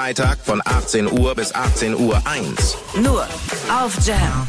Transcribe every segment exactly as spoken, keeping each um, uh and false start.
Freitag von achtzehn Uhr bis achtzehn Uhr eins. Nur auf Jam.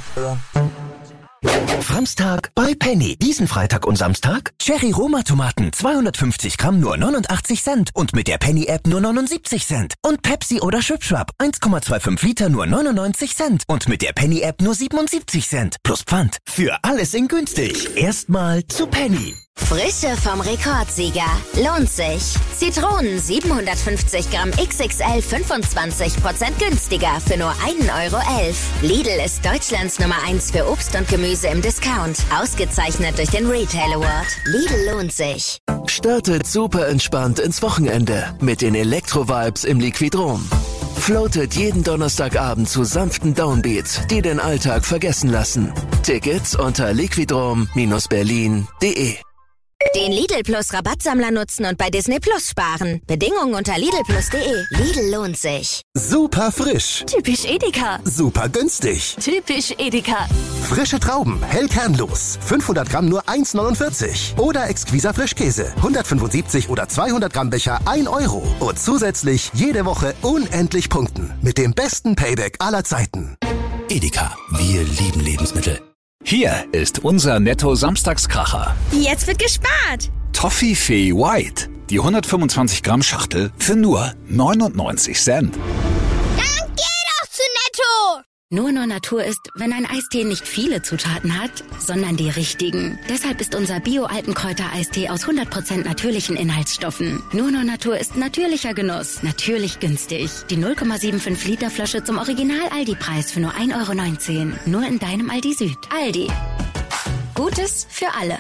Samstag bei Penny. Diesen Freitag und Samstag Cherry Roma Tomaten zweihundertfünfzig Gramm nur neunundachtzig Cent und mit der Penny App nur neunundsiebzig Cent. Und Pepsi oder Schwipschwap eins Komma fünfundzwanzig Liter nur neunundneunzig Cent und mit der Penny App nur siebenundsiebzig Cent. Plus Pfand. Für alles in günstig. Erstmal zu Penny. Frische vom Rekordsieger. Lohnt sich. Zitronen siebenhundertfünfzig Gramm X X L fünfundzwanzig Prozent günstiger für nur ein Euro elf. Lidl ist Deutschlands Nummer eins für Obst und Gemüse im Discount. Ausgezeichnet durch den Retail Award. Lidl lohnt sich. Startet super entspannt ins Wochenende mit den Elektro-Vibes im Liquidrom. Floatet jeden Donnerstagabend zu sanften Downbeats, die den Alltag vergessen lassen. Tickets unter liquidrom Bindestrich berlin Punkt de. Den Lidl Plus Rabattsammler nutzen und bei Disney Plus sparen. Bedingungen unter lidl plus punkt de. Lidl lohnt sich. Super frisch. Typisch Edeka. Super günstig. Typisch Edeka. Frische Trauben, hell kernlos. fünfhundert Gramm nur eins neunundvierzig. Oder exquiser Frischkäse. hundertfünfundsiebzig oder zweihundert Gramm Becher ein Euro. Und zusätzlich jede Woche unendlich punkten. Mit dem besten Payback aller Zeiten. Edeka. Wir lieben Lebensmittel. Hier ist unser Netto-Samstagskracher. Jetzt wird gespart. Toffifee White. Die hundertfünfundzwanzig Gramm Schachtel für nur neunundneunzig Cent. Dann geh doch zu Netto. Nur nur Natur ist, wenn ein Eistee nicht viele Zutaten hat, sondern die richtigen. Deshalb ist unser Bio-Altenkräuter-Eistee aus hundert Prozent natürlichen Inhaltsstoffen. Nur nur Natur ist natürlicher Genuss, natürlich günstig. Die null Komma fünfundsiebzig Liter Flasche zum Original-Aldi-Preis für nur ein Euro neunzehn. Nur in deinem Aldi Süd. Aldi. Gutes für alle.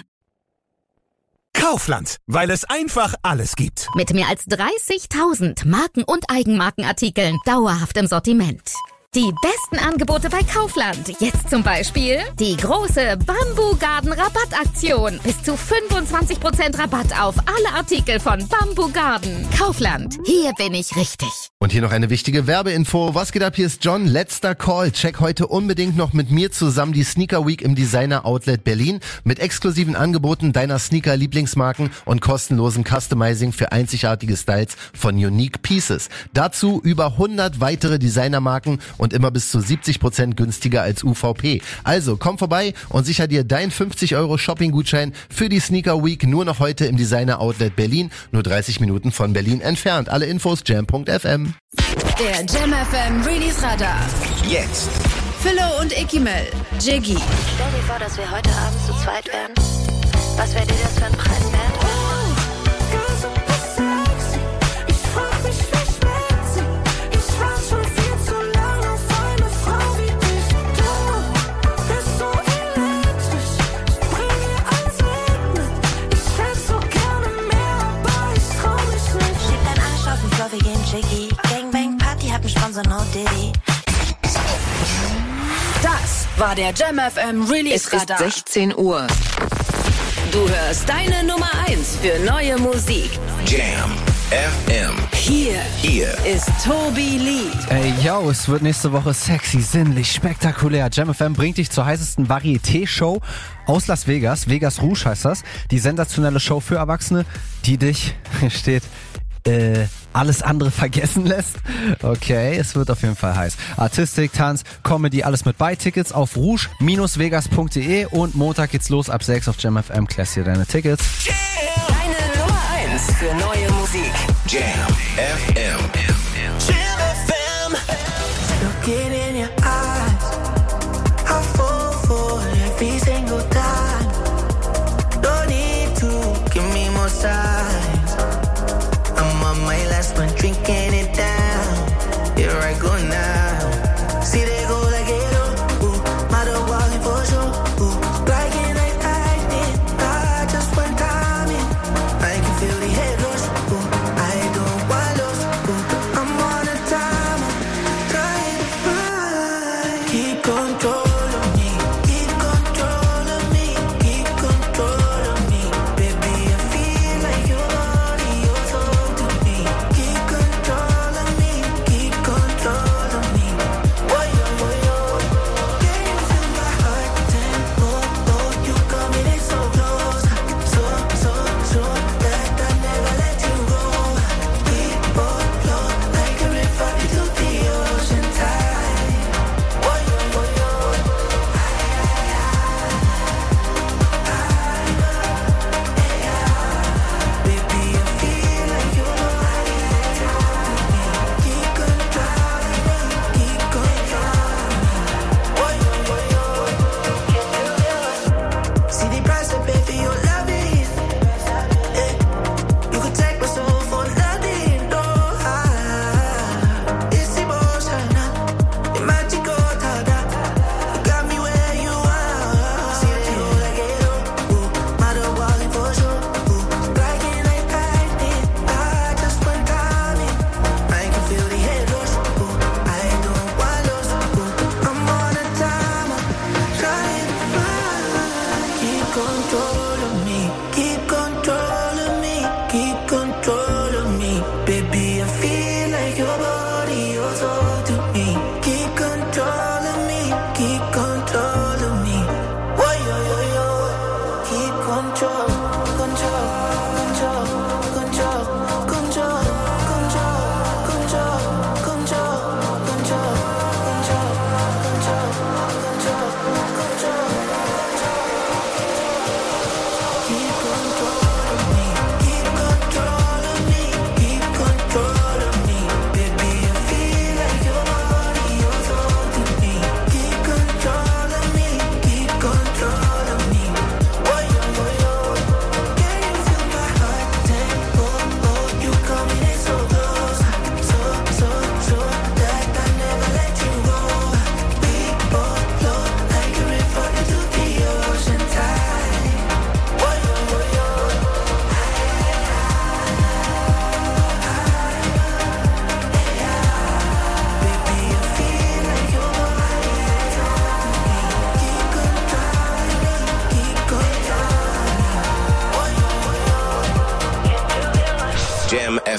Kaufland, weil es einfach alles gibt. Mit mehr als dreißigtausend Marken- und Eigenmarkenartikeln dauerhaft im Sortiment. Die besten Angebote bei Kaufland. Jetzt zum Beispiel die große Bamboo Garden Rabattaktion. Bis zu fünfundzwanzig Prozent Rabatt auf alle Artikel von Bamboo Garden. Kaufland. Hier bin ich richtig. Und hier noch eine wichtige Werbeinfo. Was geht ab? Hier ist John. Letzter Call. Check heute unbedingt noch mit mir zusammen die Sneaker Week im Designer Outlet Berlin. Mit exklusiven Angeboten deiner Sneaker-Lieblingsmarken und kostenlosen Customizing für einzigartige Styles von Unique Pieces. Dazu über hundert weitere Designermarken und immer bis zu siebzig Prozent günstiger als U V P. Also komm vorbei und sicher dir dein fünfzig Euro Shopping-Gutschein für die Sneaker Week nur noch heute im Designer Outlet Berlin, nur dreißig Minuten von Berlin entfernt. Alle Infos jam punkt f m. Der Jam F M Release Radar. Jetzt. Philo und Ikimel. Jiggy. Stell dir vor, dass wir heute Abend zu zweit wären. Was wäre dir das für ein Preis wert? Wir gehen Jiggy. Gangbang Party hat einen Sponsor, no Diddy. Das war der Jam F M Release Radar. Es ist sechzehn Uhr. Du hörst deine Nummer eins für neue Musik. Jam F M. Hier, Hier ist Tobi Lee. Ey, yo, es wird nächste Woche sexy, sinnlich, spektakulär. Jam F M bringt dich zur heißesten Varieté-Show aus Las Vegas. Vegas Rouge heißt das. Die sensationelle Show für Erwachsene, die dich, hier steht, äh, alles andere vergessen lässt. Okay, es wird auf jeden Fall heiß. Artistik, Tanz, Comedy, alles mit bei. Tickets auf rouge Bindestrich vegas Punkt de und Montag geht's los ab sechs auf Jam F M. Klärst dir deine Tickets. Deine Nummer eins für neue Musik. Jam F M. Jam F M. Looking in your eyes, I fall for every single time. No need to give me more signs. I'm on my last one, drinking it down. Here I go now. See they go like it, oh, ooh. Mother walking for sure, ooh. Like it, like acting. I just one time in. I can feel the head rush, ooh. I don't want lost, ooh.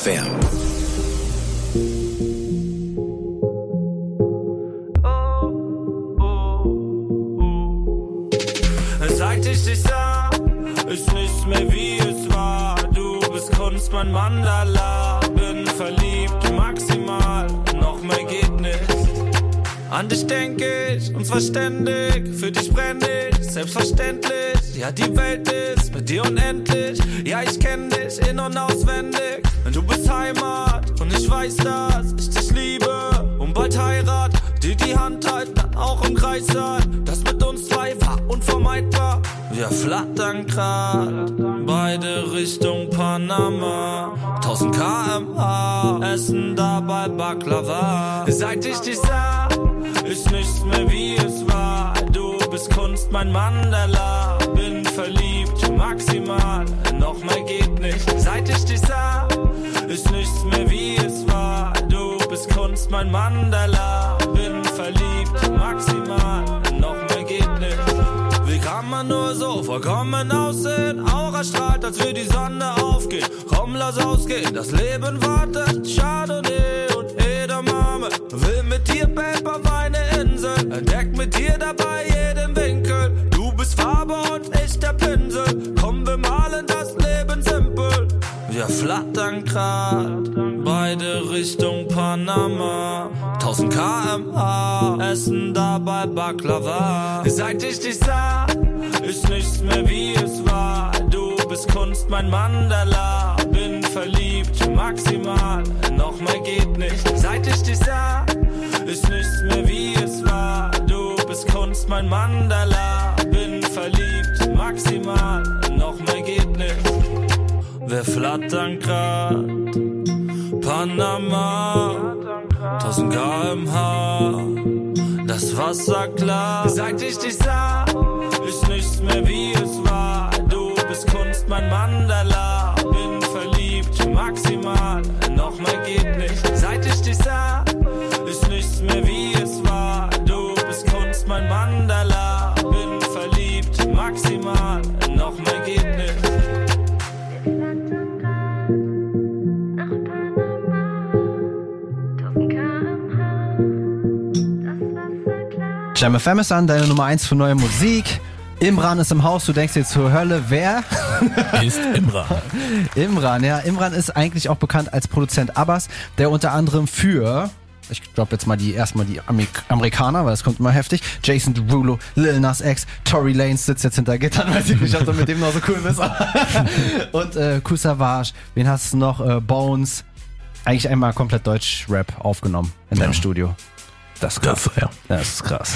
F M. Seit ich dich sah, ist nichts mehr wie es war. Du bist Kunst, mein Mandala. Bin verliebt, maximal, noch mehr geht nicht. An dich denk ich, und zwar ständig. Für dich brenn ich, selbstverständlich. Ja, die Welt ist mit dir unendlich. Ja, ich kenn dich in- und auswendig. Du bist Heimat und ich weiß, dass ich dich liebe. Und bald Heirat, dir die Hand halten, dann auch im Kreis sein. Das mit uns zwei war unvermeidbar. Wir flattern grad, beide Richtung Panama. tausend Kilometer pro Stunde, essen dabei Baklava. Seit ich dich sah, ist nichts mehr wie es war. Du bist Kunst, mein Mandala. Bin verliebt, maximal, noch mehr geht nicht. Seit ich dich sah, ist nichts mehr wie es war. Du bist Kunst, mein Mandala. Bin verliebt, maximal, noch mehr geht nicht. Wie kann man nur so vollkommen aussehen? Aura strahlt, als würde die Sonne aufgehen. Komm, lass ausgehen, das Leben wartet. Chardonnay und Edamame. Will mit dir, Babe, auf eine Insel. Entdeck mit dir dabei jeden Winkel. Du bist Farbe und ich der Pinsel. Komm, wir malen das Leben simpel. Wir flattern grad, beide Richtung Panama. tausend Kilometer pro Stunde, essen dabei Baklava. Seit ich dich sah, ist nichts mehr wie es war. Du bist Kunst, mein Mandala. Bin verliebt, maximal, noch mehr geht nicht. Seit ich dich sah, ist nichts mehr wie es war. Du bist Kunst, mein Mandala. Bin verliebt, maximal, noch mehr geht nicht. Wir flattern grad, Panama, tausend Kilometer pro Stunde, das Wasser klar. Seit ich dich sah, ist nichts mehr wie es war. Du bist Kunst, mein Mandala. Bin verliebt, maximal, noch mehr geht nicht. Seit ich dich sah, ist nichts mehr wie es war. Du bist Kunst, mein Mandala. Bin verliebt, maximal, noch mehr geht nicht. Jam F M ist an, deine Nummer eins für neue Musik. Imran ist im Haus, du denkst dir zur Hölle, wer? Ist Imran. Imran, ja. Imran ist eigentlich auch bekannt als Produzent Abbas, der unter anderem für, ich glaube jetzt mal die erstmal die Amerik- Amerikaner, weil es kommt immer heftig, Jason Derulo, Lil Nas X, Tory Lanez sitzt jetzt hinter Gittern, weiß ich nicht, ob du mit dem noch so cool bist. Und äh, Kool Savas, wen hast du noch? Äh, Bones. Eigentlich einmal komplett Deutsch-Rap aufgenommen in deinem ja. Studio. Das ist krass. Das, ja. Das ist krass.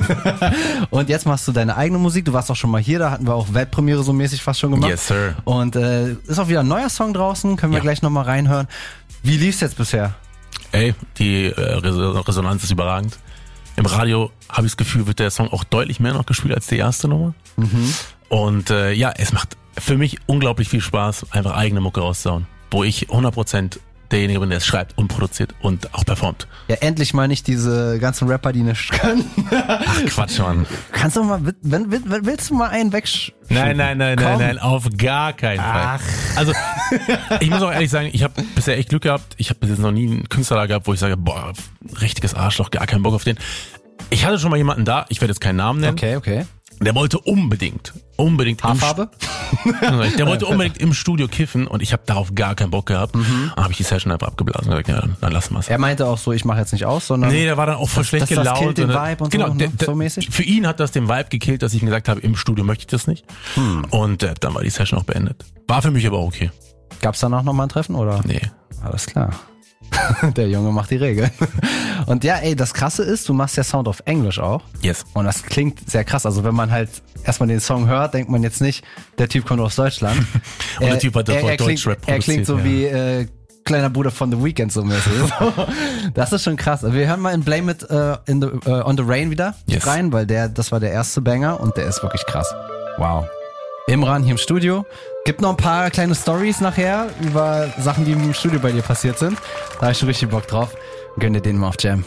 Und jetzt machst du deine eigene Musik. Du warst auch schon mal hier, da hatten wir auch Weltpremiere so mäßig fast schon gemacht. Yes, sir. Und äh, ist auch wieder ein neuer Song draußen, können wir ja. gleich nochmal reinhören. Wie lief's jetzt bisher? Ey, die äh, Resonanz ist überragend. Im Radio habe ich das Gefühl, wird der Song auch deutlich mehr noch gespielt als die erste Nummer. Mhm. Und äh, ja, es macht für mich unglaublich viel Spaß, einfach eigene Mucke rauszuhauen, wo ich hundert Prozent derjenige bin, der es schreibt und produziert und auch performt. Ja, endlich mal nicht diese ganzen Rapper, die nicht können. Ach Quatsch, Mann. Kannst du mal, wenn, wenn, willst du mal einen wegsch... Nein, nein, nein, Komm. nein, nein, auf gar keinen Fall. Ach. Also, ich muss auch ehrlich sagen, ich habe bisher echt Glück gehabt. Ich habe bis jetzt noch nie einen Künstler da gehabt, wo ich sage, boah, richtiges Arschloch, gar keinen Bock auf den. Ich hatte schon mal jemanden da, ich werde jetzt keinen Namen nennen. Okay, okay. Der wollte unbedingt, unbedingt Haarfarbe? Im Der wollte unbedingt im Studio kiffen und ich habe darauf gar keinen Bock gehabt. Mhm. Dann habe ich die Session einfach abgeblasen und gesagt, ja, dann, dann lassen wir es. Er meinte auch so, ich mache jetzt nicht aus, sondern... Nee, der war dann auch voll das, schlecht das, gelaunt. Das killt den Vibe und genau, so, der, ne? der, so mäßig. Für ihn hat das den Vibe gekillt, dass ich ihm gesagt habe, im Studio möchte ich das nicht. Hm. Und äh, dann war die Session auch beendet. War für mich aber auch okay. Gab's danach nochmal ein Treffen, oder? Nee. Alles klar. Der Junge macht die Regeln. Und ja, ey, das Krasse ist, du machst ja Sound auf Englisch auch. Yes. Und das klingt sehr krass. Also wenn man halt erstmal den Song hört, denkt man jetzt nicht, der Typ kommt aus Deutschland. Und er, der Typ hat das Wort Er Deutschrap produziert. Er klingt so ja. wie äh, kleiner Bruder von The Weeknd so mäßig. Das ist schon krass. Wir hören mal in Blame It uh, in the, uh, on the Rain wieder yes. rein, weil der, das war der erste Banger und der ist wirklich krass. Wow. Imran hier im Studio. Gibt noch ein paar kleine Stories nachher über Sachen, die im Studio bei dir passiert sind. Da habe ich schon richtig Bock drauf. Gönn dir den mal auf Jam.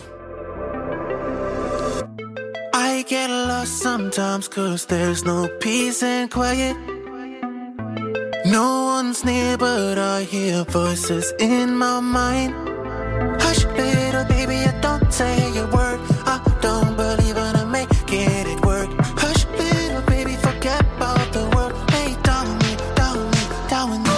I get lost sometimes cause there's no peace and quiet. No one's near, but I hear voices in my mind. Hush, little baby, I don't say a word. I don't believe in a make it, it work. Hush, little baby, forget about the world. Lay down with me, down with me, down with me.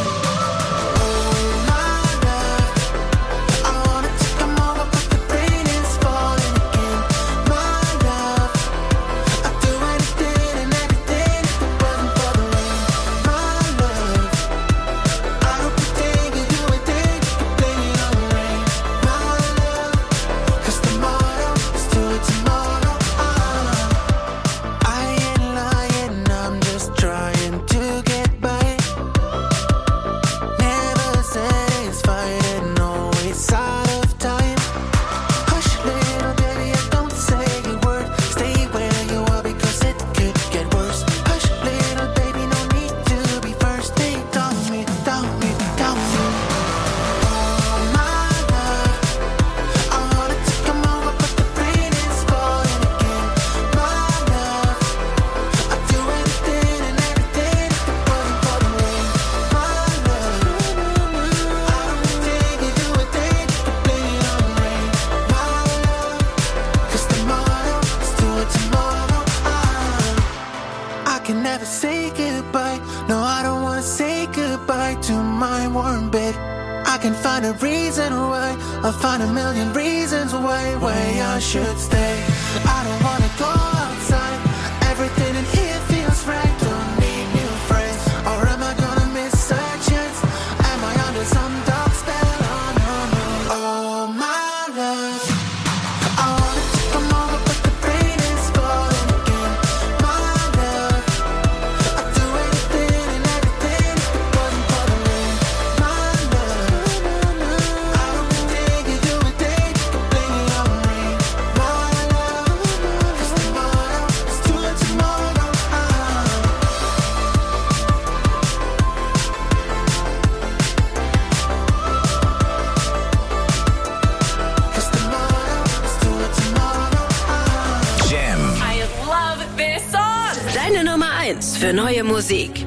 I'll find a million reasons why, why I should stay. I don't wanna go outside. Everything in here feels right. Don't need new friends. Or am I gonna miss a chance? Am I under some dark spell? Oh no, no. Oh my love, I wanna come over but the rain is falling again. My love, I'd do anything and everything if it wasn't for the rain. My love, I don't think you do a thing to blame it on the rain. My love, 'cause tomorrow is too tomorrow. Cause tomorrow is too tomorrow. Jam. I love this song. Deine Nummer eins für neue Musik.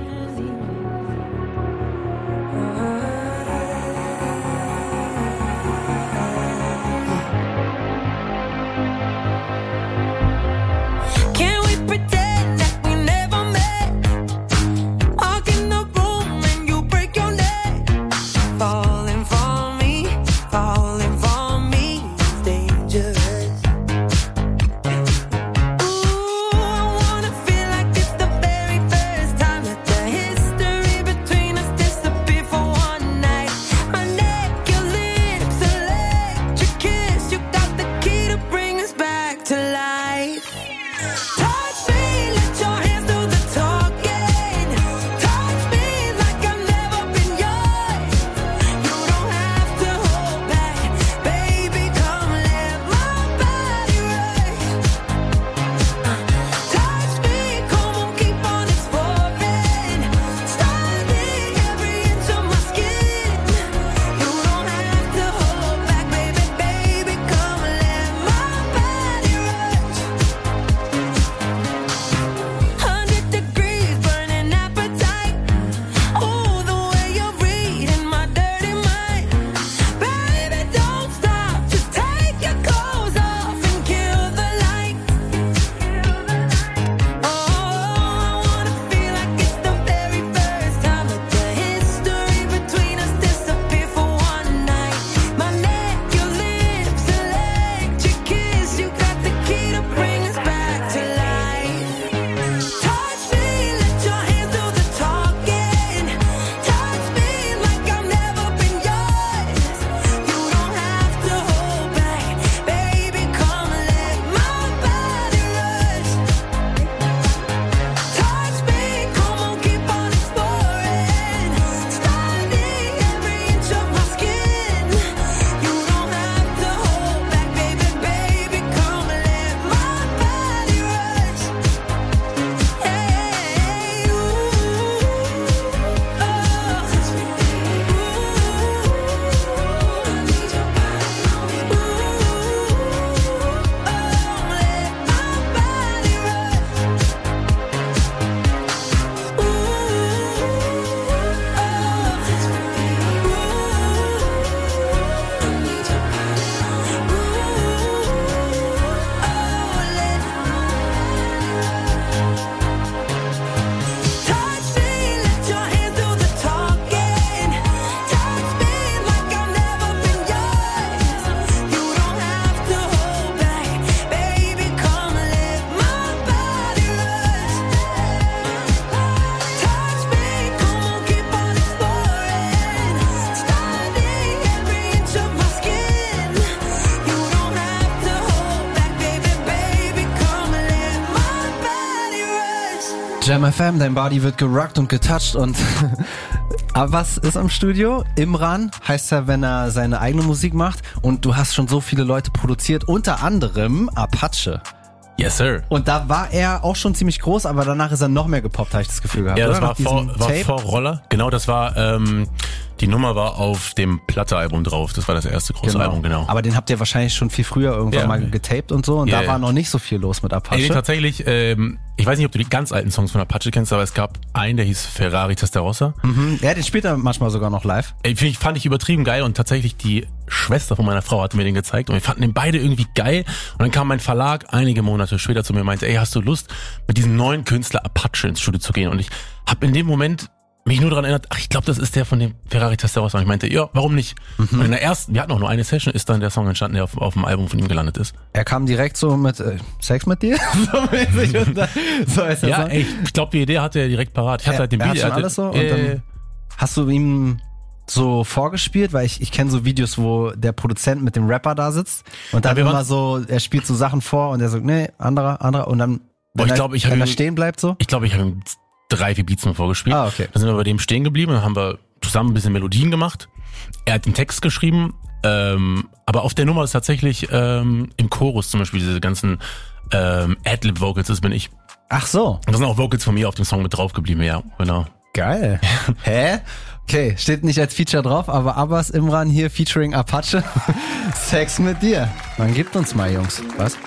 Can we pretend that we never met? Walk in the room and you break your neck. Falling for me, falling for me is dangerous. Ooh, I wanna feel like it's the very first time that the history between us disappeared for one night. My neck, your lips, electric kiss. You got the key to bring us back to life. Touch me, let your hands do the talking. Touch me like I've never been yours. You don't have to hold back, baby. Come let my Jam F M, dein Body wird gerockt und getoucht und aber was ist am Studio? Imran heißt er, wenn er seine eigene Musik macht und du hast schon so viele Leute produziert, unter anderem Apache. Yes, sir. Und da war er auch schon ziemlich groß, aber danach ist er noch mehr gepoppt, habe ich das Gefühl gehabt. Ja, das oder? war vor, war vor Roller. Genau, das war, ähm, die Nummer war auf dem Platte-Album drauf. Das war das erste große Genau. Album, genau. Aber den habt ihr wahrscheinlich schon viel früher irgendwann Ja. mal getaped und so und Ja, da ja. war noch nicht so viel los mit Apache. Ey, tatsächlich, ähm, ich weiß nicht, ob du die ganz alten Songs von Apache kennst, aber es gab einen, der hieß Ferrari Testarossa. Mhm. Ja, den spielt er manchmal sogar noch live. Ey, find ich, fand ich übertrieben geil und tatsächlich die Schwester von meiner Frau hatte mir den gezeigt und wir fanden den beide irgendwie geil und dann kam mein Verlag einige Monate später zu mir und meinte, ey, hast du Lust, mit diesem neuen Künstler Apache ins Studio zu gehen? Und ich habe in dem Moment mich nur daran erinnert, ach, ich glaube, das ist der von dem Ferrari Testarossa. Und ich meinte, ja, warum nicht? Mhm. Und in der ersten, wir hatten auch nur eine Session, ist dann der Song entstanden, der auf, auf dem Album von ihm gelandet ist. Er kam direkt so mit äh, Sex mit dir? so mäßig und dann, so ist er Ja, so. ey, ich glaube, die Idee hatte er direkt parat. Ich hatte er, halt den er Beat. hat schon hatte, alles so und äh, dann hast du ihm so vorgespielt, weil ich, ich kenne so Videos, wo der Produzent mit dem Rapper da sitzt und dann Ja, wir immer waren- so, er spielt so Sachen vor und er sagt, nee, anderer, anderer und dann, wenn, Boah, ich er, glaube, ich wenn habe er ihm- stehen bleibt so. Ich glaube, ich habe ihm drei, vier Beats nur vorgespielt. Ah, okay. Dann sind wir bei dem stehen geblieben, dann haben wir zusammen ein bisschen Melodien gemacht. Er hat den Text geschrieben, ähm, aber auf der Nummer ist tatsächlich ähm, im Chorus zum Beispiel diese ganzen ähm, Ad-Lib-Vocals, das bin ich. Ach so. Da sind auch Vocals von mir auf dem Song mit drauf geblieben, ja, genau. Geil. Hä? Okay, steht nicht als Feature drauf, aber Abbas Imran hier featuring Apache. Sex mit dir. Man gibt uns mal, Jungs. Was?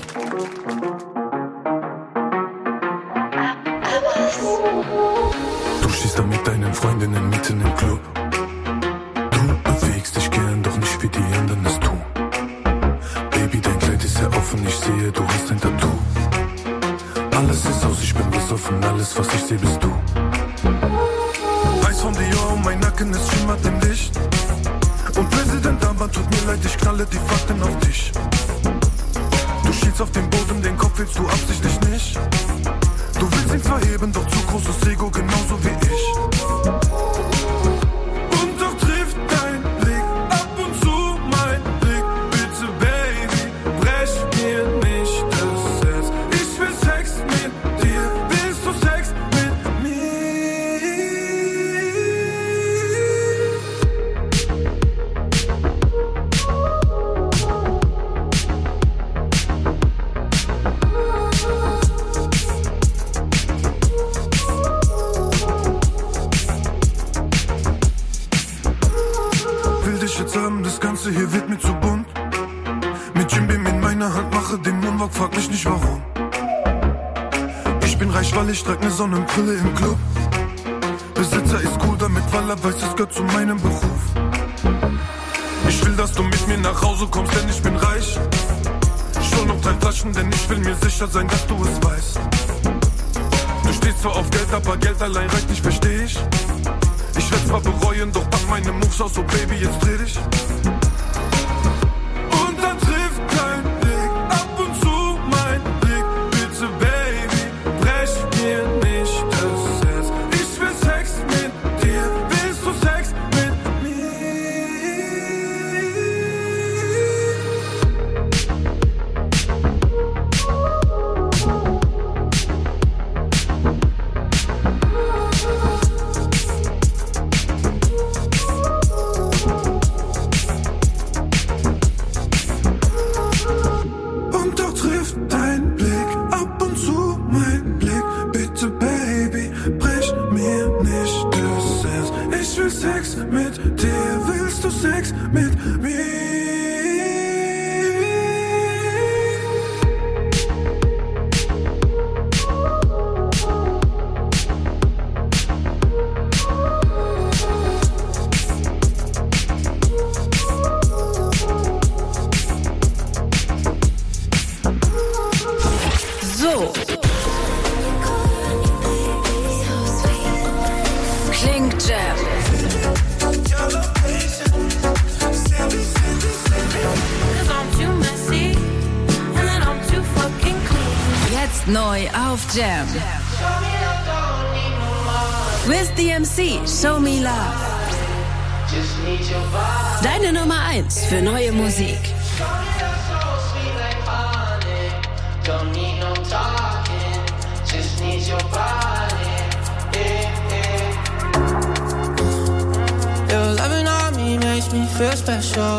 Du stehst da mit deinen Freundinnen mitten im Club. Du bewegst dich gern, doch nicht wie die anderen es tun. Baby, dein Kleid ist sehr offen, ich sehe, du hast ein Tattoo. Alles ist aus, ich bin besoffen, alles was ich sehe bist du. Eis von Dior, mein Nacken, es schimmert im Licht. Und Präsident Armband, tut mir leid, ich knalle die Fakten auf dich. Du schielst auf den Boden, den Kopf willst du absichtlich nicht. Du willst ihn zwar heben, doch zu großes Ego, genauso wie ich. Und doch trifft dein Blick ab und zu mein Blick. Bitte, Baby, brech mir nicht das Herz. Ich will Sex mit dir, willst du Sex mit mir? Will dich jetzt haben, das Ganze hier wird mir zu bunt. Mit Jim Beam in meiner Hand, mache den Moonwalk, frag mich nicht warum. Ich bin reich, weil ich trag ne Sonnenbrille im Club. Besitzer ist cool damit, weil er weiß, es gehört zu meinem Beruf. Ich will, dass du mit mir nach Hause kommst, denn ich bin reich. Schon noch drei Flaschen, denn ich will mir sicher sein, dass du es weißt. Du stehst zwar auf Geld, aber Geld allein reicht nicht, versteh ich. Ich werd's zwar bereuen, doch pack meine Moves aus, so Baby, jetzt dreh dich. Und dann trifft dein Blick ab und zu mein Blick. Bitte, Baby, brech mir nicht das Herz. Ich will Sex mit dir, willst du Sex mit mir? Und doch trifft dein Blick ab und zu mein Blick. Bitte, Baby, brech mir nicht das Herz. Ich will Sex mit dir, willst du Sex mit mir? So. Klingt Jam. Jetzt neu auf Jam. With the M C, Show Me Love. Deine Nummer eins für neue Musik. Don't need no talking, just need your body. special.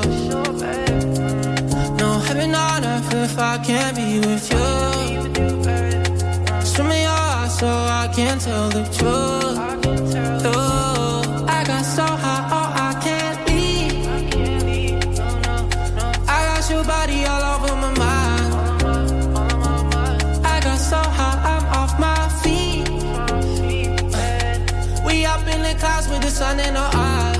No heaven on earth if I can't be with you. Swim in your eyes so I can't tell the truth. Oh, I got so high, oh I can't leave. I got your body all over my mind. I got so high, I'm off my feet. We up in the clouds with the sun in our eyes.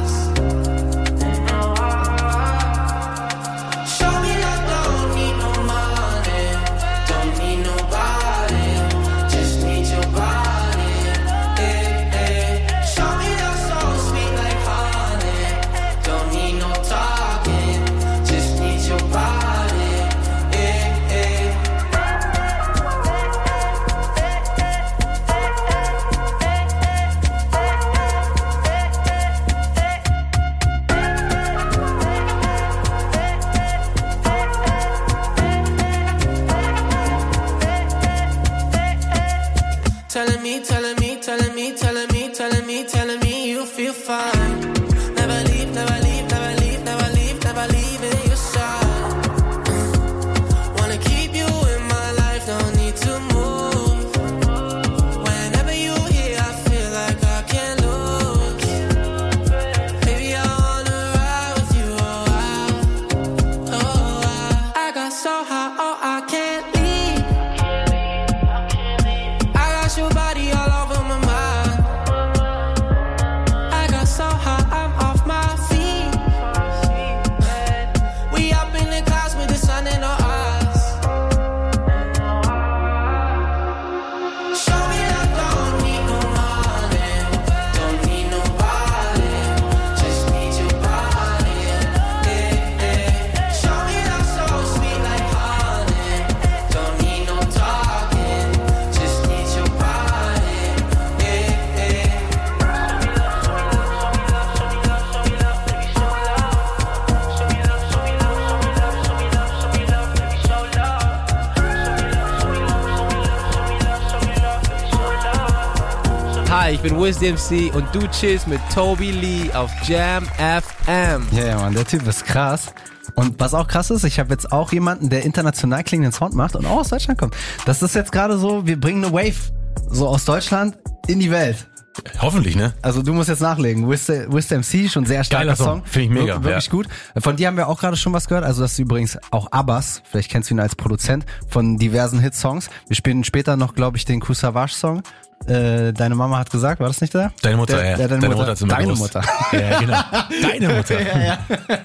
Telling me, telling me, telling me, telling me, telling me, telling me you feel fine. Never leave, never leave, never leave, never leave, never leave in your side. Wanna keep you in my life, don't need to move. Whenever you here, I feel like I can't lose. Baby, I wanna ride with you, oh I, oh I. I got so high, oh I can't leave. Your body all over my mind. I got so high, I'm off my feet. We up in the clouds with the sun in our eyes. Show me that don't need no money, don't need nobody, just need your body. Yeah, yeah. Show me that so sweet like honey, don't need no talking, just need your body. Hi, ich bin Wiz D M C und du chillst mit Toby Lee auf Jam F M. Ja, yeah, Mann, der Typ ist krass. Und was auch krass ist, ich habe jetzt auch jemanden, der international klingenden Sound macht und auch aus Deutschland kommt. Das ist jetzt gerade so, wir bringen eine Wave so aus Deutschland in die Welt. Hoffentlich, ne? Also du musst jetzt nachlegen. Wiz D M C, schon sehr starker Geiler Song. Song. Finde ich mega. Wir, wirklich ja. gut. Von dir haben wir auch gerade schon was gehört. Also das ist übrigens auch Abbas. Vielleicht kennst du ihn als Produzent von diversen Hitsongs. Wir spielen später noch, glaube ich, den Kool Savas Song. Äh, deine Mama hat gesagt, war das nicht der? Deine Mutter, der, ja. Der, deine, deine Mutter, Mutter deine gewusst. Mutter. Ja, genau. Deine Mutter. ja,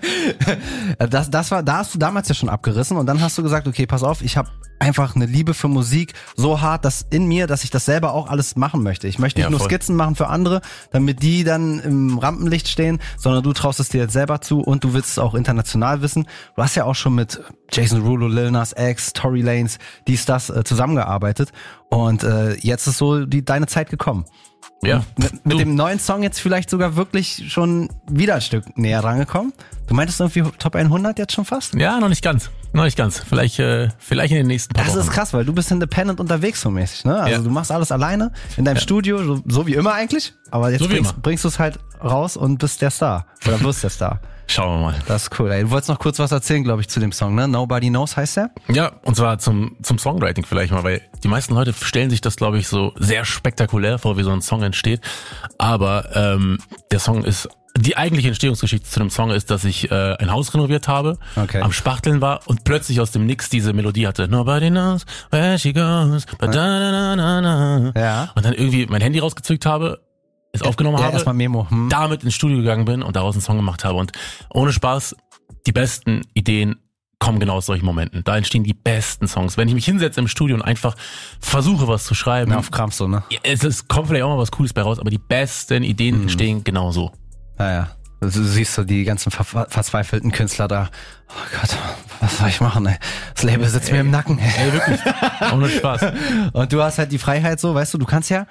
ja. Das, das war, da hast du damals ja schon abgerissen und dann hast du gesagt, okay, pass auf, ich habe einfach eine Liebe für Musik so hart, dass in mir, dass ich das selber auch alles machen möchte. Ich möchte nicht ja, nur Skizzen machen für andere, damit die dann im Rampenlicht stehen, sondern du traust es dir jetzt selber zu und du willst es auch international wissen. Du hast ja auch schon mit Jason Derulo, Lil Nas X, Tory Lanez, dies, das äh, zusammengearbeitet und äh, jetzt ist so die deine Zeit gekommen. Ja. Mit, mit dem neuen Song jetzt vielleicht sogar wirklich schon wieder ein Stück näher rangekommen. Du meintest irgendwie Top hundert jetzt schon fast? Ja, noch nicht ganz. Noch nicht ganz. Vielleicht, äh, vielleicht in den nächsten paar Das Wochen. ist krass, weil du bist independent unterwegs so mäßig, ne? Also ja. du machst alles alleine in deinem ja. Studio, so, so wie immer eigentlich. Aber jetzt so bringst, bringst du es halt raus und bist der Star. Oder wirst der Star. Schauen wir mal. Das ist cool, ey. Du wolltest noch kurz was erzählen, glaube ich, zu dem Song, ne? Nobody Knows heißt der? Ja, und zwar zum, zum Songwriting vielleicht mal, weil die meisten Leute stellen sich das, glaube ich, so sehr spektakulär vor, wie so ein Song entsteht. Aber ähm, der Song ist, die eigentliche Entstehungsgeschichte zu dem Song ist, dass ich äh, ein Haus renoviert habe, okay. am Spachteln war und plötzlich aus dem Nix diese Melodie hatte. Nobody knows where she goes, but da, da, da, da, da. Ja. Und dann irgendwie mein Handy rausgezückt habe, es aufgenommen ja, habe, erstmal Memo. Hm. damit ins Studio gegangen bin und daraus einen Song gemacht habe. Und ohne Spaß, die besten Ideen kommen genau aus solchen Momenten. Da entstehen die besten Songs. Wenn ich mich hinsetze im Studio und einfach versuche, was zu schreiben. Ja, auf Krampf so, ne? Es, es kommt vielleicht auch mal was Cooles bei raus, aber die besten Ideen mhm. entstehen genau so. Naja. Du siehst so die ganzen ver- verzweifelten Künstler da. Oh Gott, was soll ich machen, ey? Das Label sitzt ey, mir im Nacken. Ey, wirklich. Ohne Spaß. Und du hast halt die Freiheit so, weißt du, du kannst ja,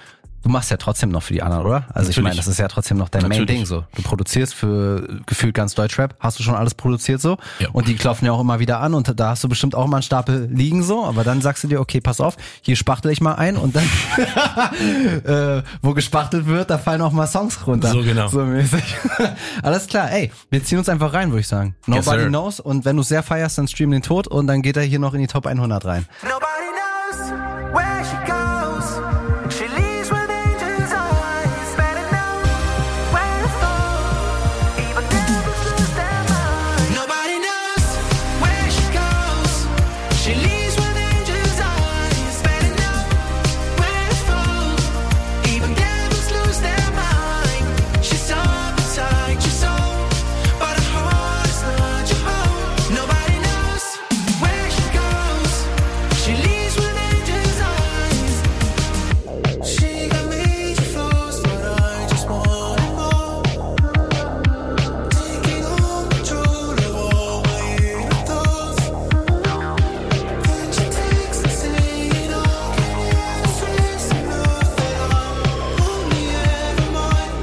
du machst ja trotzdem noch für die anderen, oder? Also ich meine, das ist ja trotzdem noch dein Main-Ding so. Du produzierst für gefühlt ganz Deutschrap, hast du schon alles produziert so ja. Und die klopfen ja auch immer wieder an und da hast du bestimmt auch mal einen Stapel liegen so, aber dann sagst du dir, okay, pass auf, hier spachtel ich mal ein und dann äh, wo gespachtelt wird, da fallen auch mal Songs runter. So genau. So mäßig. Alles klar, ey, wir ziehen uns einfach rein, würde ich sagen. Nobody yes, knows und wenn du es sehr feierst, dann stream den Tod und dann geht er hier noch in die Top hundert rein. Nobody knows where she goes. She leaves with angels' eyes. Better know where to fall. Even devils lose their mind. Nobody knows where she goes. She leaves with angels' eyes. Better know where to fall. Even devils lose their mind. She's up inside your soul, but her heart is not your home. Nobody knows where she goes. She leaves with angels' eyes. She got major flaws, but I just want it more. Taking all control of all my inner thoughts. Then she takes and saying, "Oh, can you stress enough that I'm only ever mine?"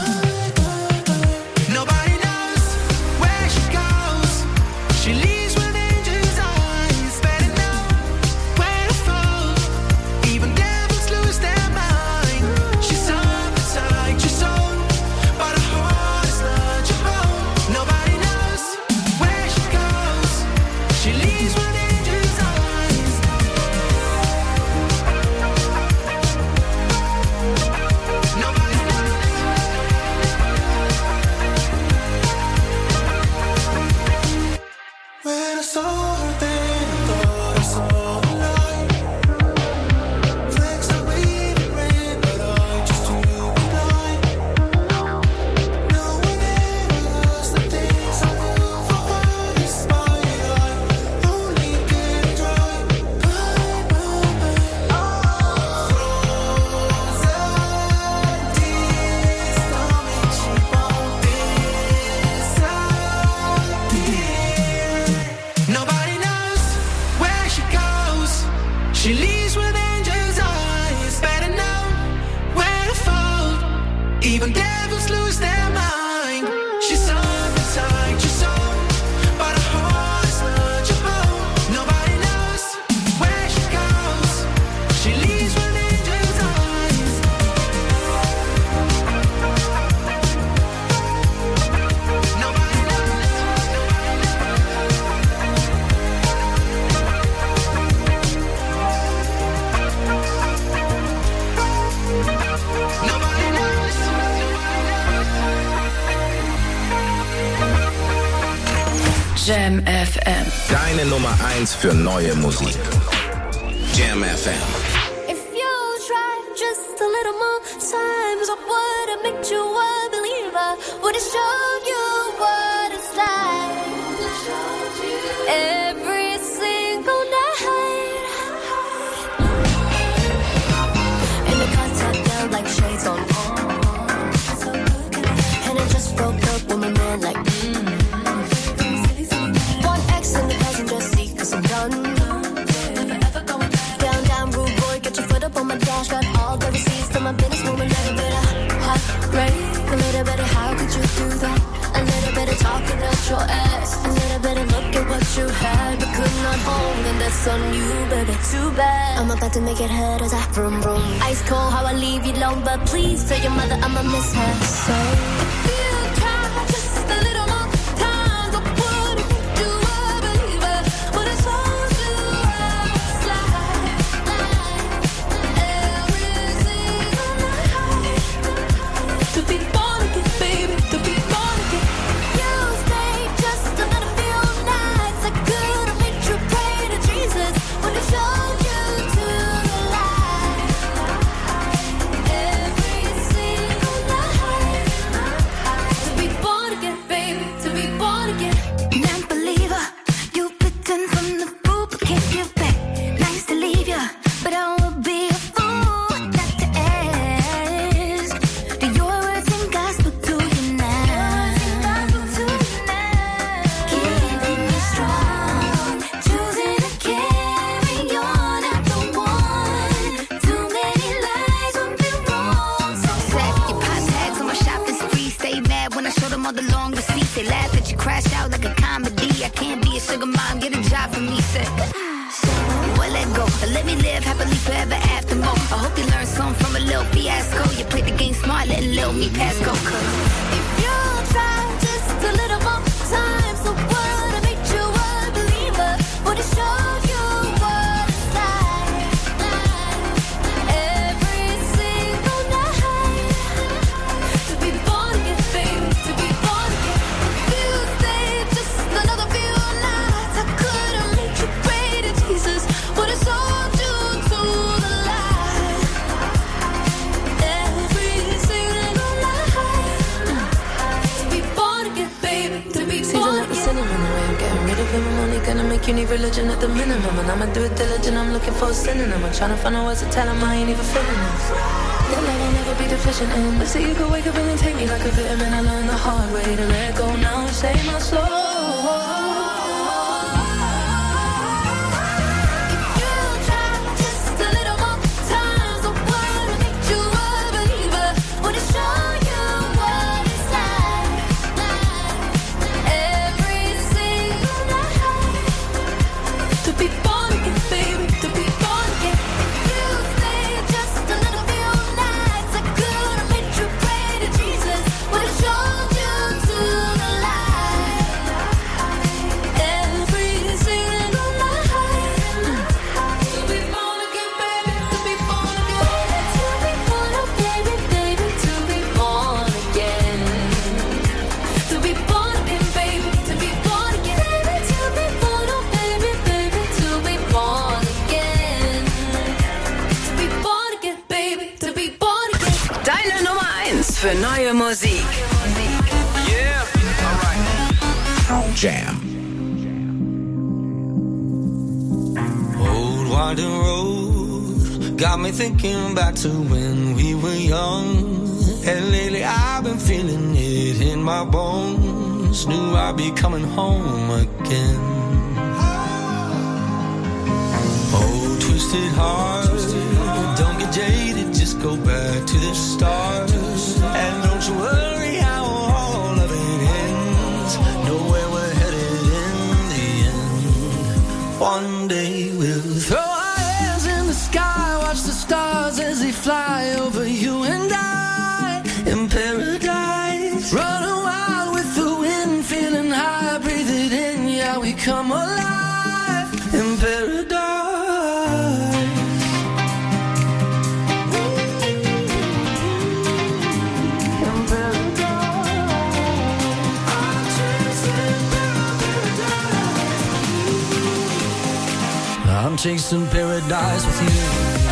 Nobody knows where she goes. She leaves with angels' eyes. Better know where to fall. Even devils lose their mind. She's up inside your soul, but her heart is not your home. Nobody knows where she goes. She leaves with angels' eyes. Nobody knows. When I saw her then, I thought I saw the light. Flags are waving red, but I just too blind. No one ever lost the things I knew for what is my life. Only get dry. Bye, bye, bye. Frozen tears, stomach, she won't disappear. Nobody knows where she goes. She leaves with angels' eyes. Better know where to fall. Even devils lose their mind. She's up inside your soul, but her heart is not your home. Nobody knows where she goes. She leaves with angels' eyes. Nobody knows. Nobody knows. Jam F M. Deine Nummer eins für neue Musik. Jam F M. If you try just a little more times, I would have made you a believer. Would have showed you what it's like. Every single night. And the contact down like shades on. And I just broke up with my man like mm. One X in the passenger seat, cause I'm done. Down, down, rude boy, get your foot up on my dash. Got all the receipts to my business, moving a little bit of hot rate. A little bit of how could you do that? A little bit of talking out your ass. A little bit of look at what you had, but could not hold. And that's on you, baby, too bad. I'm about to make it hurt as I vroom vroom. Ice cold, how I leave you alone, but please tell your mother I'ma miss her. So if you try just a little more times, I would've made you a believer. Would've told you how it's like. Every single night. To be born again, baby, to be born again. You stayed just another few nights. I could've made you pray to Jesus. Would've showed you to the light. Every single night. me live happily forever after more. I hope you learned something from a little fiasco. You played the game smart, letting little me pass go. Cause if you try just a little more time, so what? I made you a believer, but it showed you what it's like. Every single night, to be born again, baby, to be born again. If you stay just another few nights, I could have made you pray to Jesus, but it's all due to the light. Every single night, to be born again, baby, to be born again. Sinning in the way I'm getting rid of him, I'm only gonna make you need religion at the minimum, and I'ma do it diligent. I'm looking for a synonym. I'm trying to find out words to tell him I ain't even feeling this. Your love will never be deficient in. But see, you could wake up and then take me like a vitamin. I learned the hard way to let go now and save my soul. Für neue Musik. Yeah, alright. Jam. Old winding road got me thinking back to when we were young. And lately I've been feeling it in my bones. Knew I'd be coming home again. Oh, twisted heart, don't get jaded, just go back to the start. And don't you worry how all of it ends. Know where we're headed in the end. One day we'll throw our hands in the sky, watch the stars as they fly over you and I. In paradise, running wild with the wind, feeling high, breathe it in, yeah, we come alive. In paradise. I'm chasing paradise with you.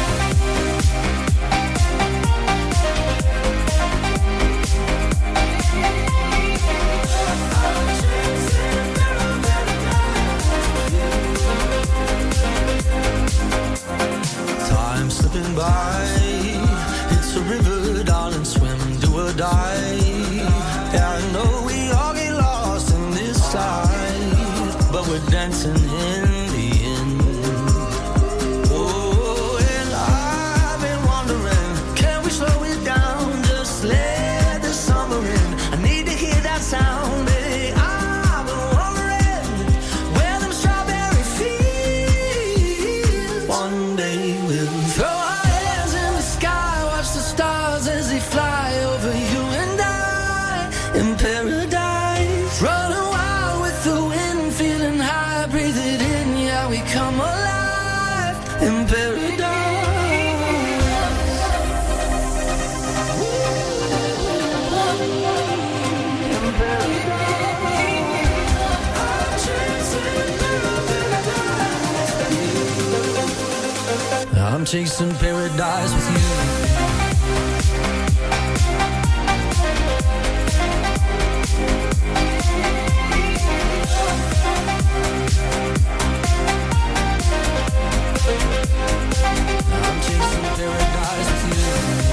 Time slipping by, it's a river, darling, swim, do or die. Yeah, I know we all get lost in this life, but we're dancing in sound, baby, I've been wondering where them strawberry fields. One day we'll throw our hands in the sky, watch the stars as they fly over you and I. In paradise, running wild with the wind, feeling high, breathe it in, yeah, we come alive. In paradise. I'm chasing paradise with you. I'm chasing paradise with you.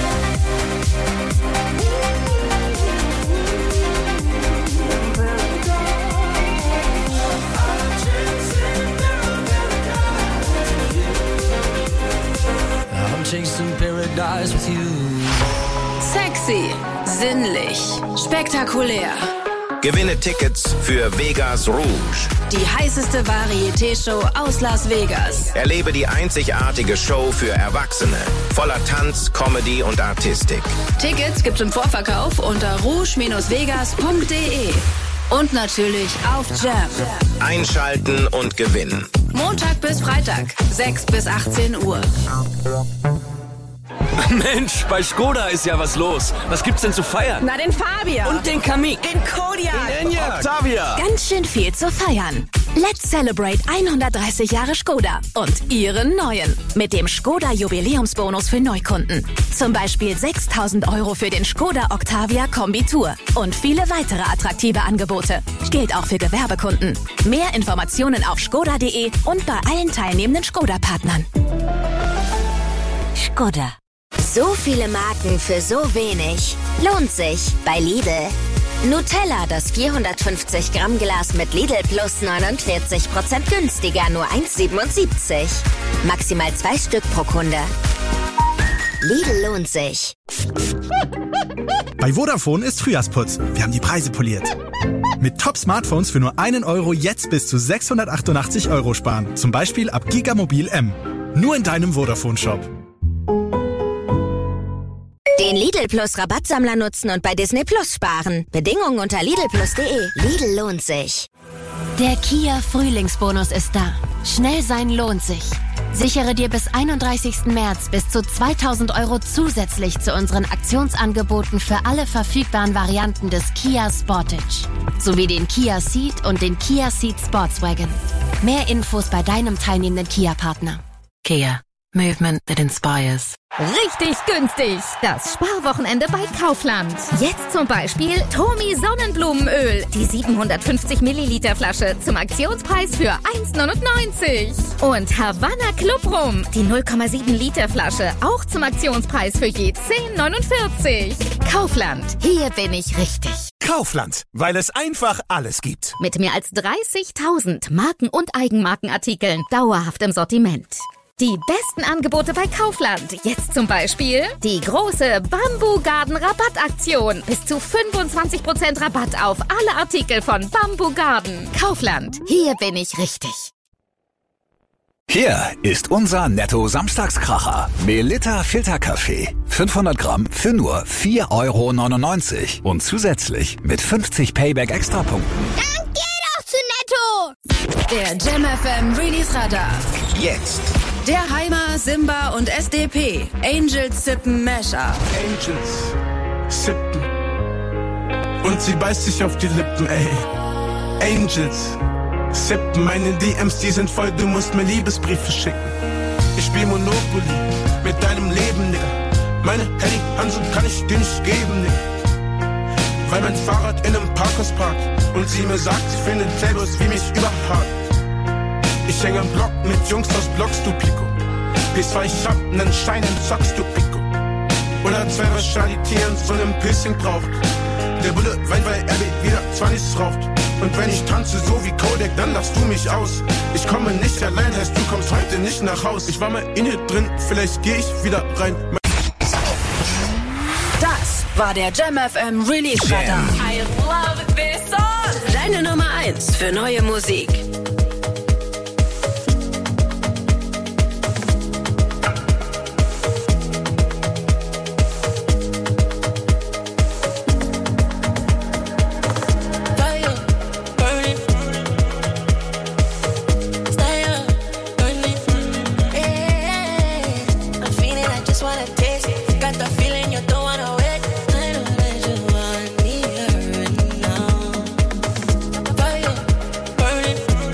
Chasing paradise with you. Sexy, sinnlich, spektakulär. Gewinne Tickets für Vegas Rouge. Die heißeste Varieté-Show aus Las Vegas. Erlebe die einzigartige Show für Erwachsene. Voller Tanz, Comedy und Artistik. Tickets gibt's im Vorverkauf unter rouge Bindestrich vegas Punkt de. Und natürlich auf Jam. Einschalten und gewinnen. Montag bis Freitag, sechs bis achtzehn Uhr. Mensch, bei Skoda ist ja was los. Was gibt's denn zu feiern? Na, den Fabia. Und den Kamiq. Den Kodiaq. Den Enyaq. Octavia. Ganz schön viel zu feiern. Let's celebrate hundertdreißig Jahre Skoda und ihren neuen. Mit dem Skoda Jubiläumsbonus für Neukunden. Zum Beispiel sechstausend Euro für den Skoda Octavia Kombi-Tour. Und viele weitere attraktive Angebote. Gilt auch für Gewerbekunden. Mehr Informationen auf skoda punkt de und bei allen teilnehmenden Skoda-Partnern. Skoda. So viele Marken für so wenig. Lohnt sich bei Lidl. Nutella, das vierhundertfünfzig Gramm Glas mit Lidl Plus neunundvierzig Prozent günstiger, nur eins siebenundsiebzig. Maximal zwei Stück pro Kunde. Lidl lohnt sich. Bei Vodafone ist Frühjahrsputz. Wir haben die Preise poliert. Mit Top-Smartphones für nur einen Euro jetzt bis zu sechshundertachtundachtzig Euro sparen. Zum Beispiel ab Gigamobil M. Nur in deinem Vodafone-Shop. Den Lidl Plus Rabattsammler nutzen und bei Disney Plus sparen. Bedingungen unter lidl plus punkt de. Lidl lohnt sich. Der Kia Frühlingsbonus ist da. Schnell sein lohnt sich. Sichere dir bis einunddreißigsten März bis zu zweitausend Euro zusätzlich zu unseren Aktionsangeboten für alle verfügbaren Varianten des Kia Sportage. Sowie den Kia Ceed und den Kia Ceed Sportswagen. Mehr Infos bei deinem teilnehmenden Kia-Partner. Kia. Movement that inspires. Richtig günstig. Das Sparwochenende bei Kaufland. Jetzt zum Beispiel Tomi Sonnenblumenöl. Die siebenhundertfünfzig Milliliter Flasche zum Aktionspreis für eins neunundneunzig. Und Havanna Club Rum. Die null Komma sieben Liter Flasche. Auch zum Aktionspreis für je zehn neunundvierzig. Kaufland. Hier bin ich richtig. Kaufland, weil es einfach alles gibt. Mit mehr als dreißigtausend Marken- und Eigenmarkenartikeln. Dauerhaft im Sortiment. Die besten Angebote bei Kaufland. Jetzt zum Beispiel die große Bambu Garden Rabattaktion. Bis zu fünfundzwanzig Prozent Rabatt auf alle Artikel von Bambu Garden. Kaufland. Hier bin ich richtig. Hier ist unser Netto-Samstagskracher. Melitta Filterkaffee. fünfhundert Gramm für nur vier Euro neunundneunzig. Und zusätzlich mit fünfzig Payback-Extrapunkten. Dann geh doch zu Netto! Der Jam F M Release Radar. Jetzt. Der Heimer, Simba und S D P. Angels Sippen Mashup. Angels sippen. Und sie beißt sich auf die Lippen, ey. Angels sippen. Meine D Ms, die sind voll, du musst mir Liebesbriefe schicken. Ich spiel Monopoly mit deinem Leben, Nigga. Meine Handy Hansen kann ich dir nicht geben, Nigga. Weil mein Fahrrad in einem Parkhaus parkt und sie mir sagt, sie findet Playboys wie mich überhart. Ich hänge am Block mit Jungs aus Blocks, du Pico. P zwei, ich hab nen Schein, dann zockst du Pico. Oder zwei, was Charitieren so nem Pissing braucht. Der Bulle weint, weil er wieder zwanzig raucht. Und wenn ich tanze so wie Kodak, dann lachst du mich aus. Ich komme nicht allein, heißt du kommst heute nicht nach Haus. Ich war mal in hier drin, vielleicht geh ich wieder rein. Das war der Jam F M Release Radar. I love this song. Deine Nummer eins für neue Musik. Burning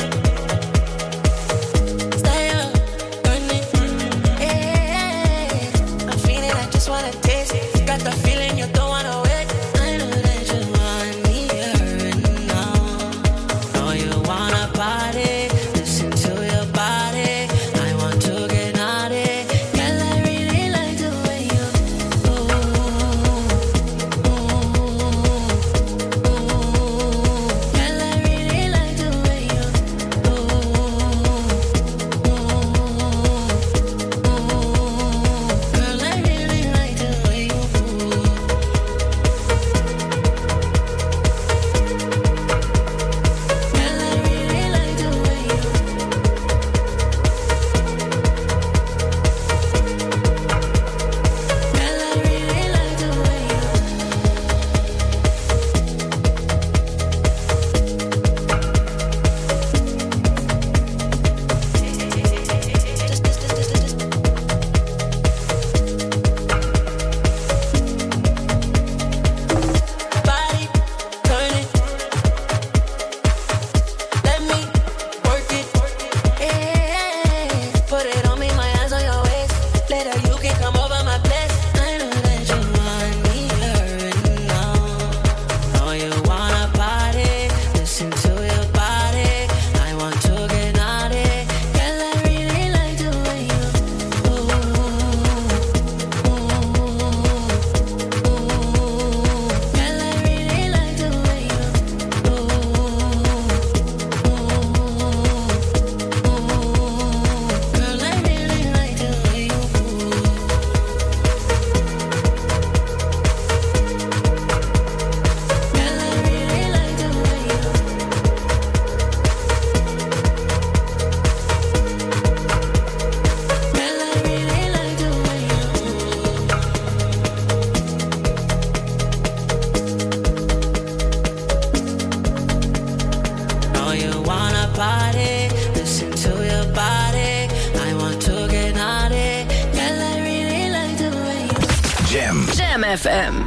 F M.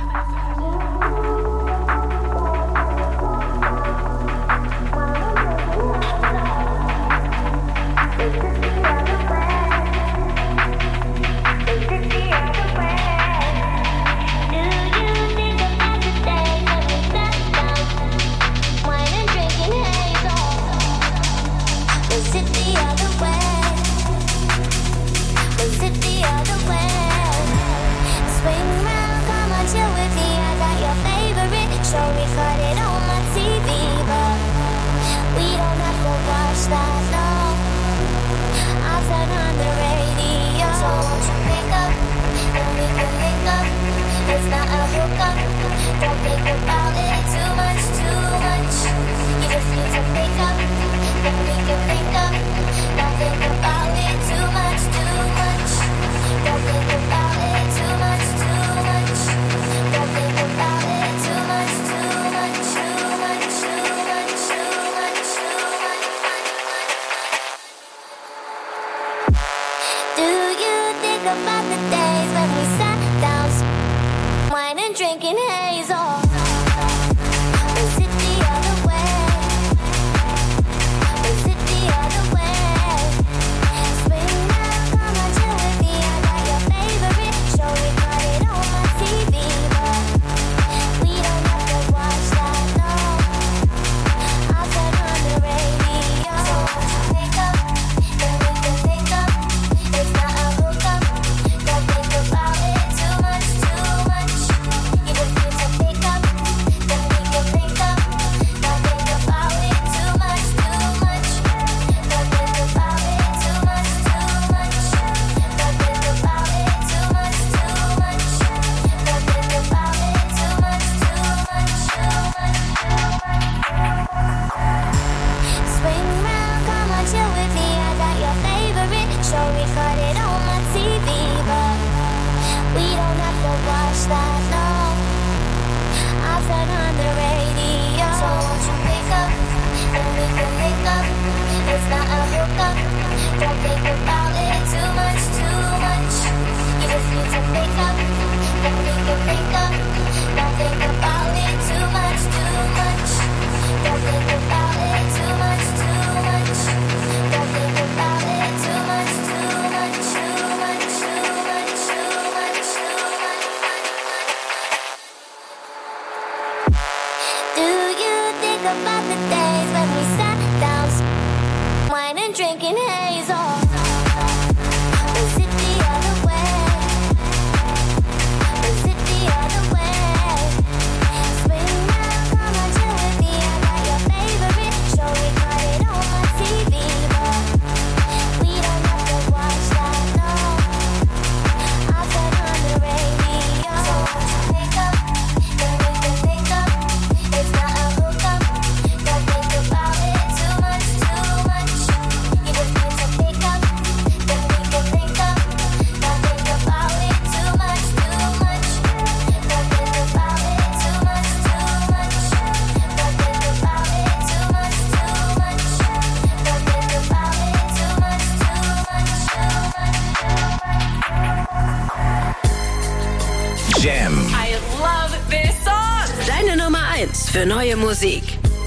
Jam. I love this song. Deine Nummer eins für neue Musik.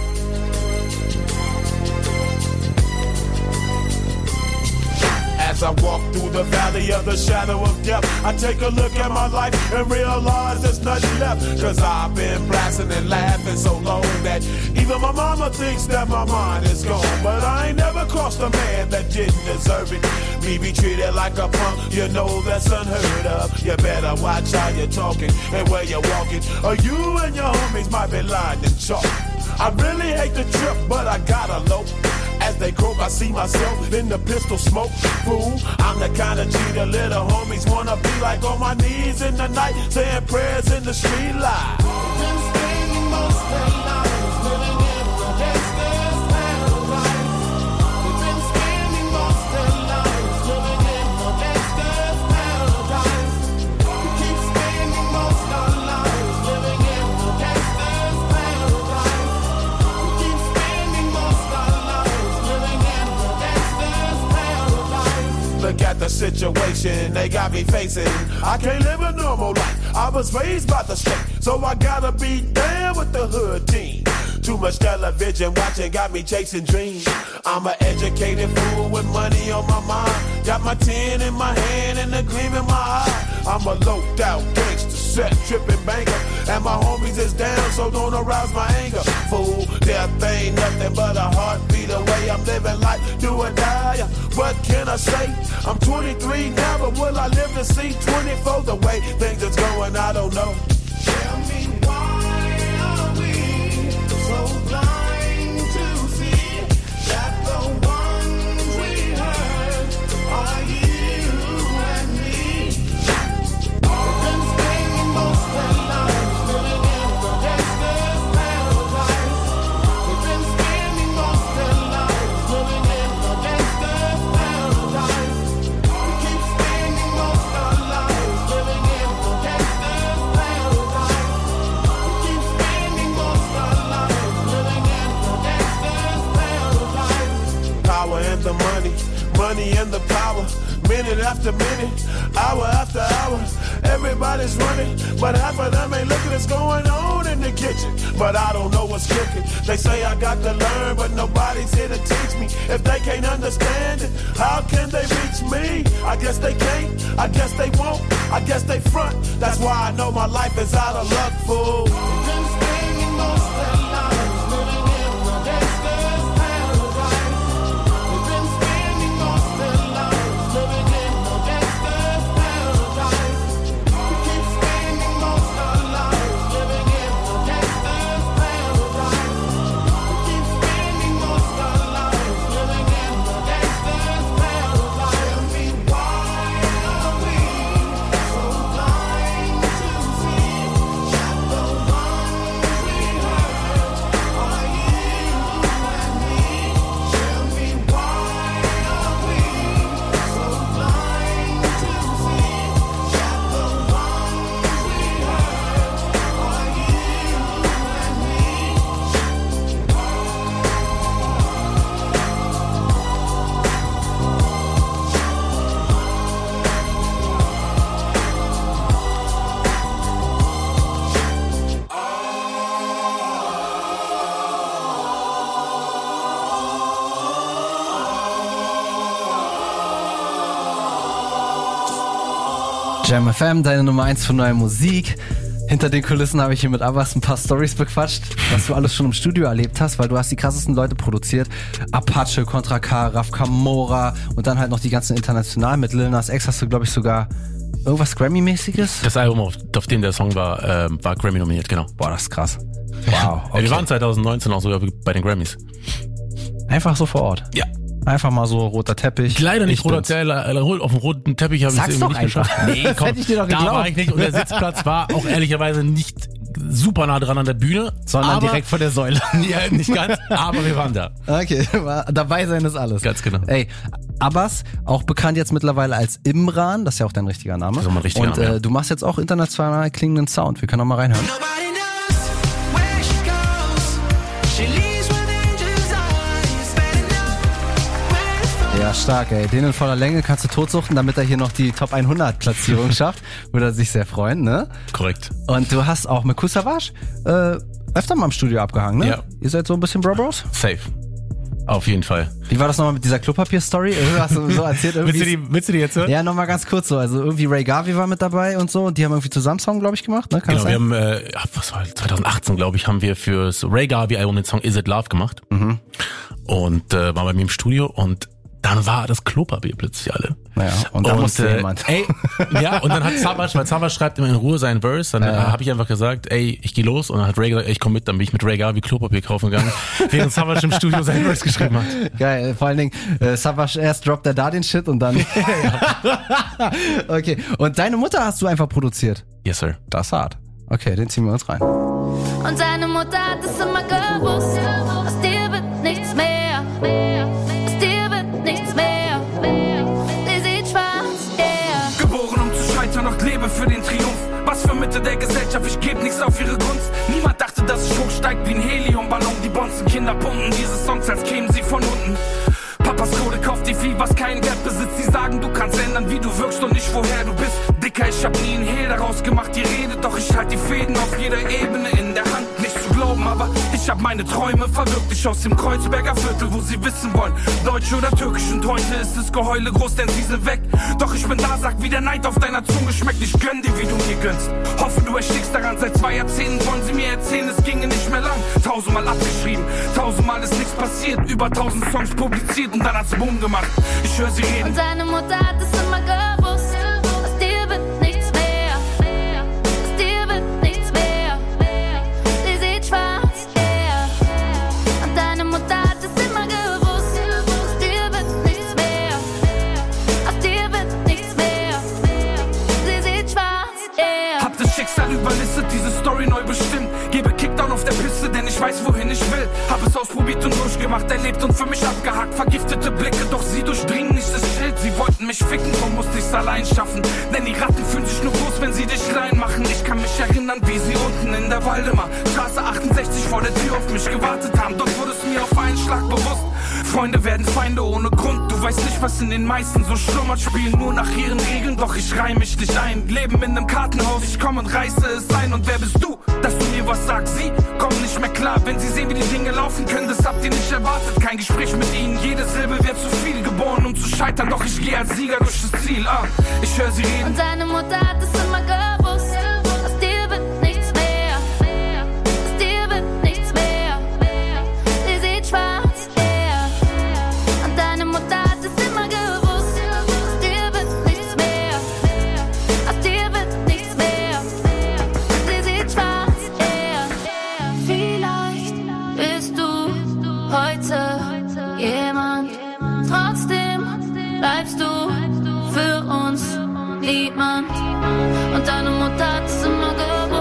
As I walk through the valley of the shadow of death, I take a look at my life and realize there's nothing left. Cause I've been blasting and laughing so long that even my mama thinks that my mind is gone. But I ain't never crossed a man that didn't deserve it. Me be treated like a punk, you know that's unheard of. You better watch how you're talking and where you're walking, or you and your homies might be lying in chalk. I really hate the trip, but I gotta low. As they croak, I see myself in the pistol smoke. Fool, I'm the kind of G the little homies wanna be like, on my knees in the night, saying prayers in the street light. Been spending most of their lives living in the gangster's paradise. We've been spending most of their lives living in the gangster's paradise. We keep spending most of our lives living in the gangster's paradise. We keep spending most of our lives living in the gangster's paradise. Look at the situation they got me facing. I can't live a normal life. I was raised by the state, so I gotta be down with the hood team. Too much television watching got me chasing dreams. I'm an educated fool with money on my mind. Got my tin in my hand and a gleam in my eye. I'm a loped out gangster, set tripping banker. And my homies is down, so don't arouse my anger. Fool, death ain't nothing but a heartbeat away. I'm living life, do or die. What can I say? I'm twenty-three now, but will I live to see twenty-four? The way things is going, I don't know. Tell me why are we so blind to see that the ones we hurt are you and me? We've been spending most of our lives living in the gangster's paradise. We've been spending most of our lives living in the gangster's paradise. We keep spending most of our lives living in the gangster's paradise. We keep spending most of our lives living in the gangster's paradise. Power and the money, money and the power. Minute after minute, hour after hour, everybody's running, but half of them ain't looking what's going on in the kitchen. But I don't know what's cooking. They say I got to learn, but nobody's here to teach me. If they can't understand it, how can they reach me? I guess they can't, I guess they won't, I guess they front. That's why I know my life is out of luck, fool. We've been spending most of our lives living in the gangster's paradise. We've been spending most of our lives living in the gangster's paradise. We keep spending most of our lives living in the gangster's paradise. We keep spending most of our lives living in the gangster's paradise. Tell me why are we so blind to see that the ones we hurt are you and me? Tell me why are we so blind to see that the ones we hurt are you Jam F M, deine Nummer eins für neue Musik. Hinter den Kulissen habe ich hier mit Abbas ein paar Storys bequatscht, was du alles schon im Studio erlebt hast, weil du hast die krassesten Leute produziert. Apache, Contra K, Raf Camora und dann halt noch die ganzen internationalen. Mit Lil Nas X hast du, glaube ich, sogar irgendwas Grammy-mäßiges? Das Album, auf, auf dem der Song war, äh, war Grammy nominiert, genau. Boah, das ist krass. Wow. Okay. Ja, wir waren zwanzig neunzehn auch sogar bei den Grammys. Einfach so vor Ort? Ja. Einfach mal so roter Teppich. Leider nicht roter Teppich, auf dem roten Teppich habe ich es irgendwie nicht geschafft. Nee, komm, hätte ich dir doch da geglaubt. war ich nicht und der Sitzplatz war auch ehrlicherweise nicht super nah dran an der Bühne. Sondern aber, direkt vor der Säule. Ja, nicht ganz, aber wir waren da. Okay, dabei sein ist alles. Ganz genau. Ey, Abbas, auch bekannt jetzt mittlerweile als Imran, das ist ja auch dein richtiger Name. Das ist mein richtiger und Name, äh, ja. du machst jetzt auch international klingenden Sound. Wir können auch mal reinhören. Ja, stark, ey. Den in voller Länge kannst du totsuchten, damit er hier noch die Top hundert Platzierung schafft. Würde er sich sehr freuen, ne? Korrekt. Und du hast auch mit Kool Savas äh, öfter mal im Studio abgehangen, ne? Ja. Ihr seid so ein bisschen Bro-Bros? Safe. Auf jeden Fall. Wie war das nochmal mit dieser Klopapier-Story? Hast du so erzählt irgendwie? willst, du die, willst du die jetzt hören? Ja, nochmal ganz kurz so. Also irgendwie Ray Garvey war mit dabei und so. Und die haben irgendwie zusammen Song, glaube ich, gemacht, ne? Kann Genau, das wir sein? haben, äh, was war zwanzig achtzehn, glaube ich, haben wir fürs Ray Garvey Album den Song Is It Love gemacht. Mhm. Und äh, waren bei mir im Studio und dann war das Klopapier plötzlich alle. Naja, und da musste äh, jemand. Ey, ja, und dann hat Savas, weil Savas schreibt immer in Ruhe seinen Verse, dann Ja, ja. habe ich einfach gesagt, ey, ich gehe los und dann hat Ray gesagt, ey, ich komm mit, dann bin ich mit Ray Garvey Klopapier kaufen gegangen, während Savas im Studio seinen Verse geschrieben hat. Geil, vor allen Dingen, äh, Savas erst droppt er da den Shit und dann. Okay, und deine Mutter hast du einfach produziert? Yes, sir. Das ist hart. Okay, den ziehen wir uns rein. Und seine Mutter hat es immer gewusst, aus dir wird nichts mehr, aus dir wird nichts mehr, sie sieht schwarz, yeah. Geboren um zu scheitern, doch lebe für den Triumph. Was für Mitte der Gesellschaft, ich geb nichts auf ihre Gunst. Niemand dachte, dass ich hochsteig wie ein Heliumballon. Die Bonzen Kinder pumpen diese Songs, als kämen sie von unten. Papas Kohle kauft die viel, was kein Geld besitzt, die sagen, du kannst ändern, wie du wirkst und nicht woher du bist. Dicker, ich hab nie einen Hehl daraus gemacht, die Rede, doch ich halt die Fäden auf jeder Ebene in der Hand. Nicht zu glauben, aber ich hab meine Träume verwirklicht aus dem Kreuzberger Viertel, wo sie wissen wollen, deutsch oder türkisch, und heute ist das Geheule groß, denn sie sind weg. Doch ich bin da, sag, wie der Neid auf deiner Zunge schmeckt, ich gönn dir, wie du mir gönnst. Hoffe, du erstickst daran, seit zwei Jahrzehnten wollen sie mir erzählen, es ginge nicht mehr lang. Tausendmal abgeschrieben, tausendmal ist nichts passiert, über tausend Songs publiziert und dann hat's Boom gemacht. Ich höre sie reden. Und deine Mutter hat es immer gewusst, aus dir wird nichts mehr, aus dir wird nichts mehr, sie sieht schwarz, yeah. Und deine Mutter hat es immer gewusst, aus dir wird nichts mehr, aus dir wird nichts mehr, sie sieht schwarz, yeah. Hab das Schicksal überlistet, diese Story neu bestimmt. Gebe Kickdown auf der Piste, denn ich weiß, wohin ich will. Hab es ausprobiert und durchgemacht, erlebt und für mich abgehakt. Vergiftete Blicke, doch sie durchdringen nicht das Schild. Sie wollten mich ficken, warum musste ich's allein schaffen? Denn die Ratten fühlen sich nur groß, wenn sie dich klein machen. Ich kann mich erinnern, wie sie unten in der Waldemar Straße achtundsechzig vor der Tür auf mich gewartet haben. Dort wurde es mir auf einen Schlag bewusst. Freunde werden Feinde ohne Grund. Du weißt nicht, was in den meisten so schlummert. Spielen nur nach ihren Regeln, doch ich reih mich nicht ein. Leben in einem Kartenhaus, ich komm und reiße es ein. Und wer bist du, dass du mir was sagst? Sie kommen nicht mehr klar, wenn sie sehen, wie die Dinge laufen können. Das habt ihr nicht erwartet, kein Gespräch mit ihnen. Jede Silbe wird zu viel, geboren um zu scheitern. Doch ich gehe als Sieger durch das Ziel, ah, ich höre sie reden. Und deine Mutter hat es immer gewusst, aus dir wird nichts mehr, aus dir wird nichts mehr, sie sieht schwarz, yeah. Und deine Mutter hat es immer gewusst, aus dir wird nichts mehr, aus dir wird nichts mehr, sie sieht schwarz, yeah. Vielleicht bist du heute jemand, trotzdem bleibst du für uns niemand. Und deine Mutter hat es immer gewusst,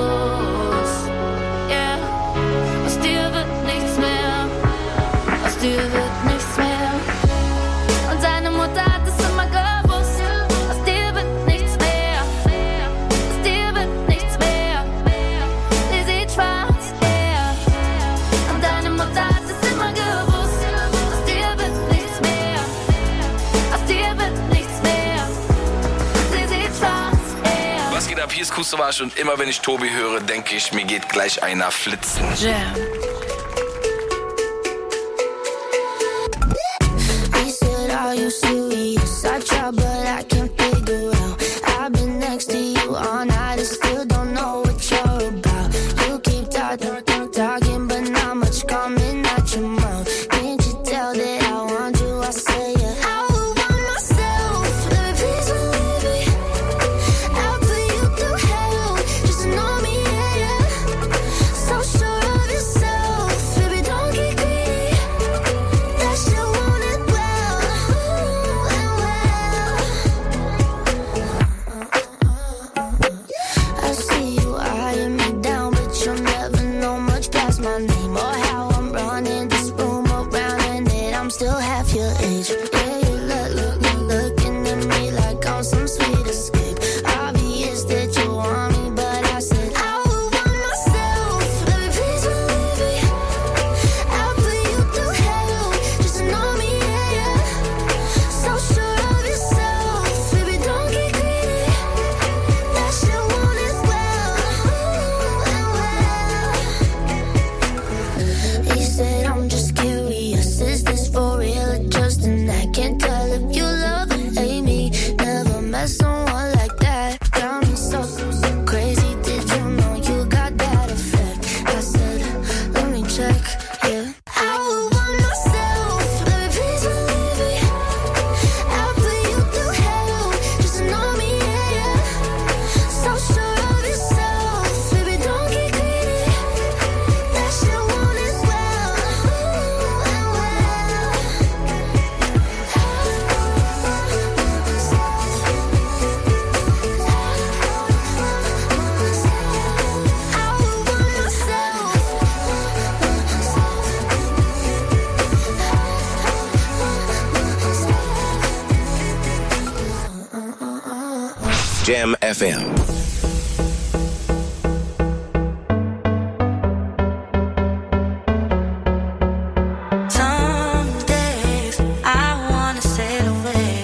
yeah. Aus dir wird nichts mehr, aus dir wird nichts mehr. Und deine Mutter hat es immer gewusst, aus dir wird nichts mehr, aus dir wird nichts mehr, sie sieht schwarz, yeah. Und deine Mutter hat es immer gewusst, aus dir wird nichts mehr, aus dir wird nichts mehr, sie sieht schwarz, yeah. Was geht ab? Hier ist Kustovasch und immer wenn ich Tobi höre, denke ich, mir geht gleich einer flitzen. Jam. He said, are you serious? I try, but I can't figure out. I've been next to you all night and still don't know what you're about. You keep talking, talking, but not much coming out your mouth. Can't you tell that I want you? I say it. I would want myself, baby, please believe me. I'll put you through hell, just to know me, yeah, yeah. So sure of yourself, baby, don't get greedy. That shit want it well, and well. I see you eyeing me down, but you'll never know much past my name or how I'm running this room around, and that I'm still half your age. Yeah, you look, look, look, looking at me like I'm some sweet escape. Obvious that you want me, but I said I would want myself, baby, please believe me. I'll put you through hell, just to know me, yeah, yeah. So sure of yourself, baby, don't get greedy. That shit want it well, and well. He said, I'm just curious, is this for real or just an act? Can't tell if you love or hate me. Never met someone like that. Got me so crazy, did you know you got that effect? I said, let me check, yeah. I would want myself, baby, please believe me. I'll put you through hell, just to know me, yeah, yeah. So sure of yourself, baby, don't get greedy. That shit want it well, and well. I would want myself. Jam F M. Some days I wanna sail away.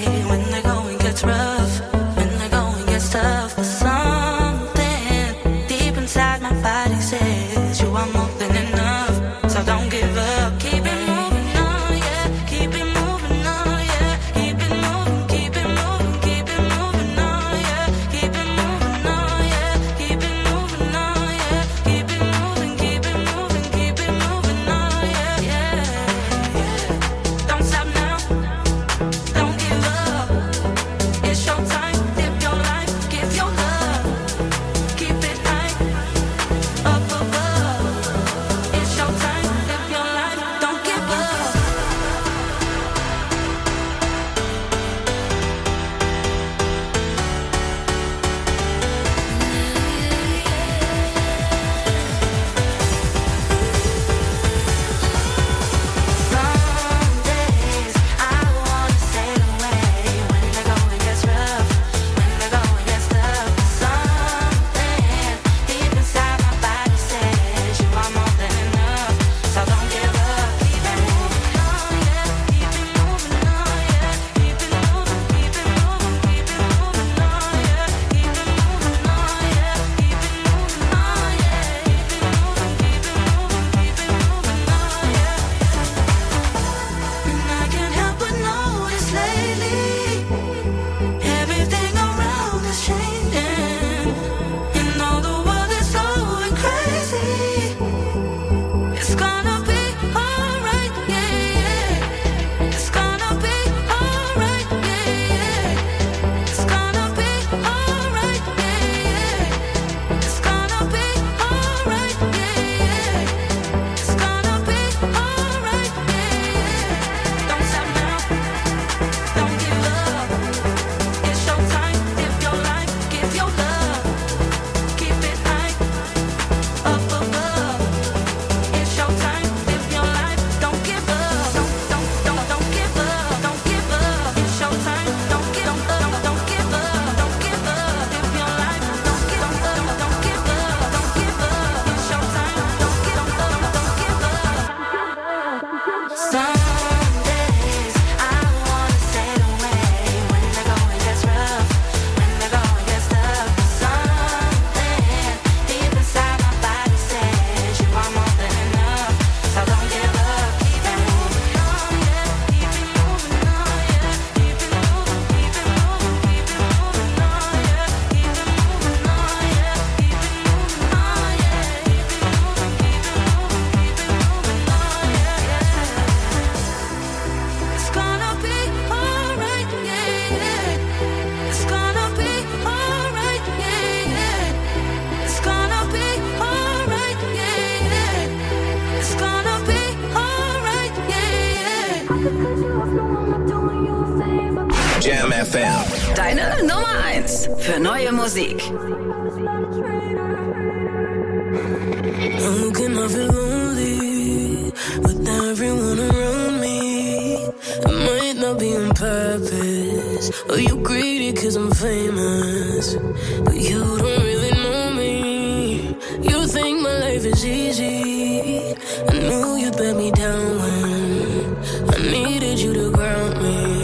Jam F M. Deine Nummer eins für neue Musik. How can I feel lonely with everyone around me? It might not be on purpose, or you greedy cause I'm famous, but you don't really know me. You think my life is easy. I knew you'd let me down when I needed you to ground me.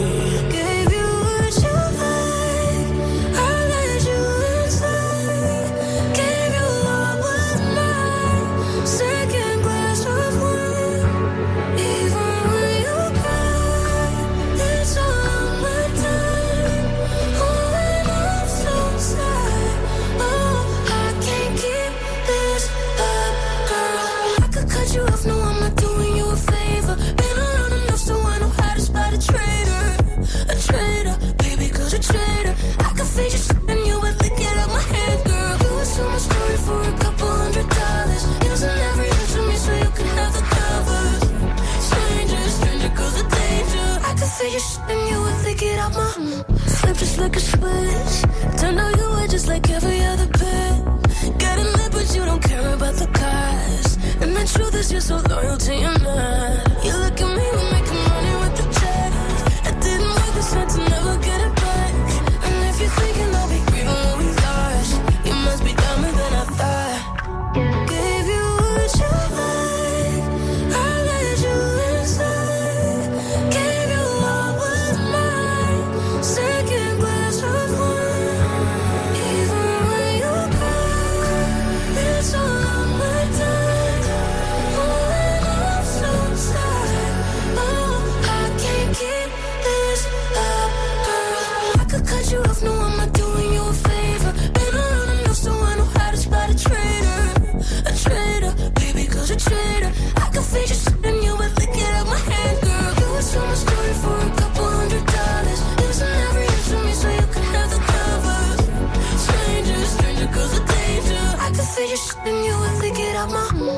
Flip just like a switch. Turned out you were just like every other bitch. Getting lit but you don't care about the cost. And the truth is you're so loyal to your man. You look at me, we're making money with the check. It didn't work this time to never get it back. And if you're thinking I'll be grieving what we lost, you must be dumber than I thought. Gave you what you like, I let you inside. Gave you all was mine. Second glass of wine. Even when you cry, it's all on my time. Oh, and I'm so tired. Oh, I can't keep this up, girl. I could cut you off, no, I'm not doing you a favor. Been around enough so I know how to spot a traitor. A traitor, baby, cause a traitor. I can fake your shit and you would lick it out my hand, girl. You would tell my story for a couple hundred dollars. Using every inch of me so you could have the covers. Stranger, stranger, cause of danger. I can fake your shit and you would lick it out my...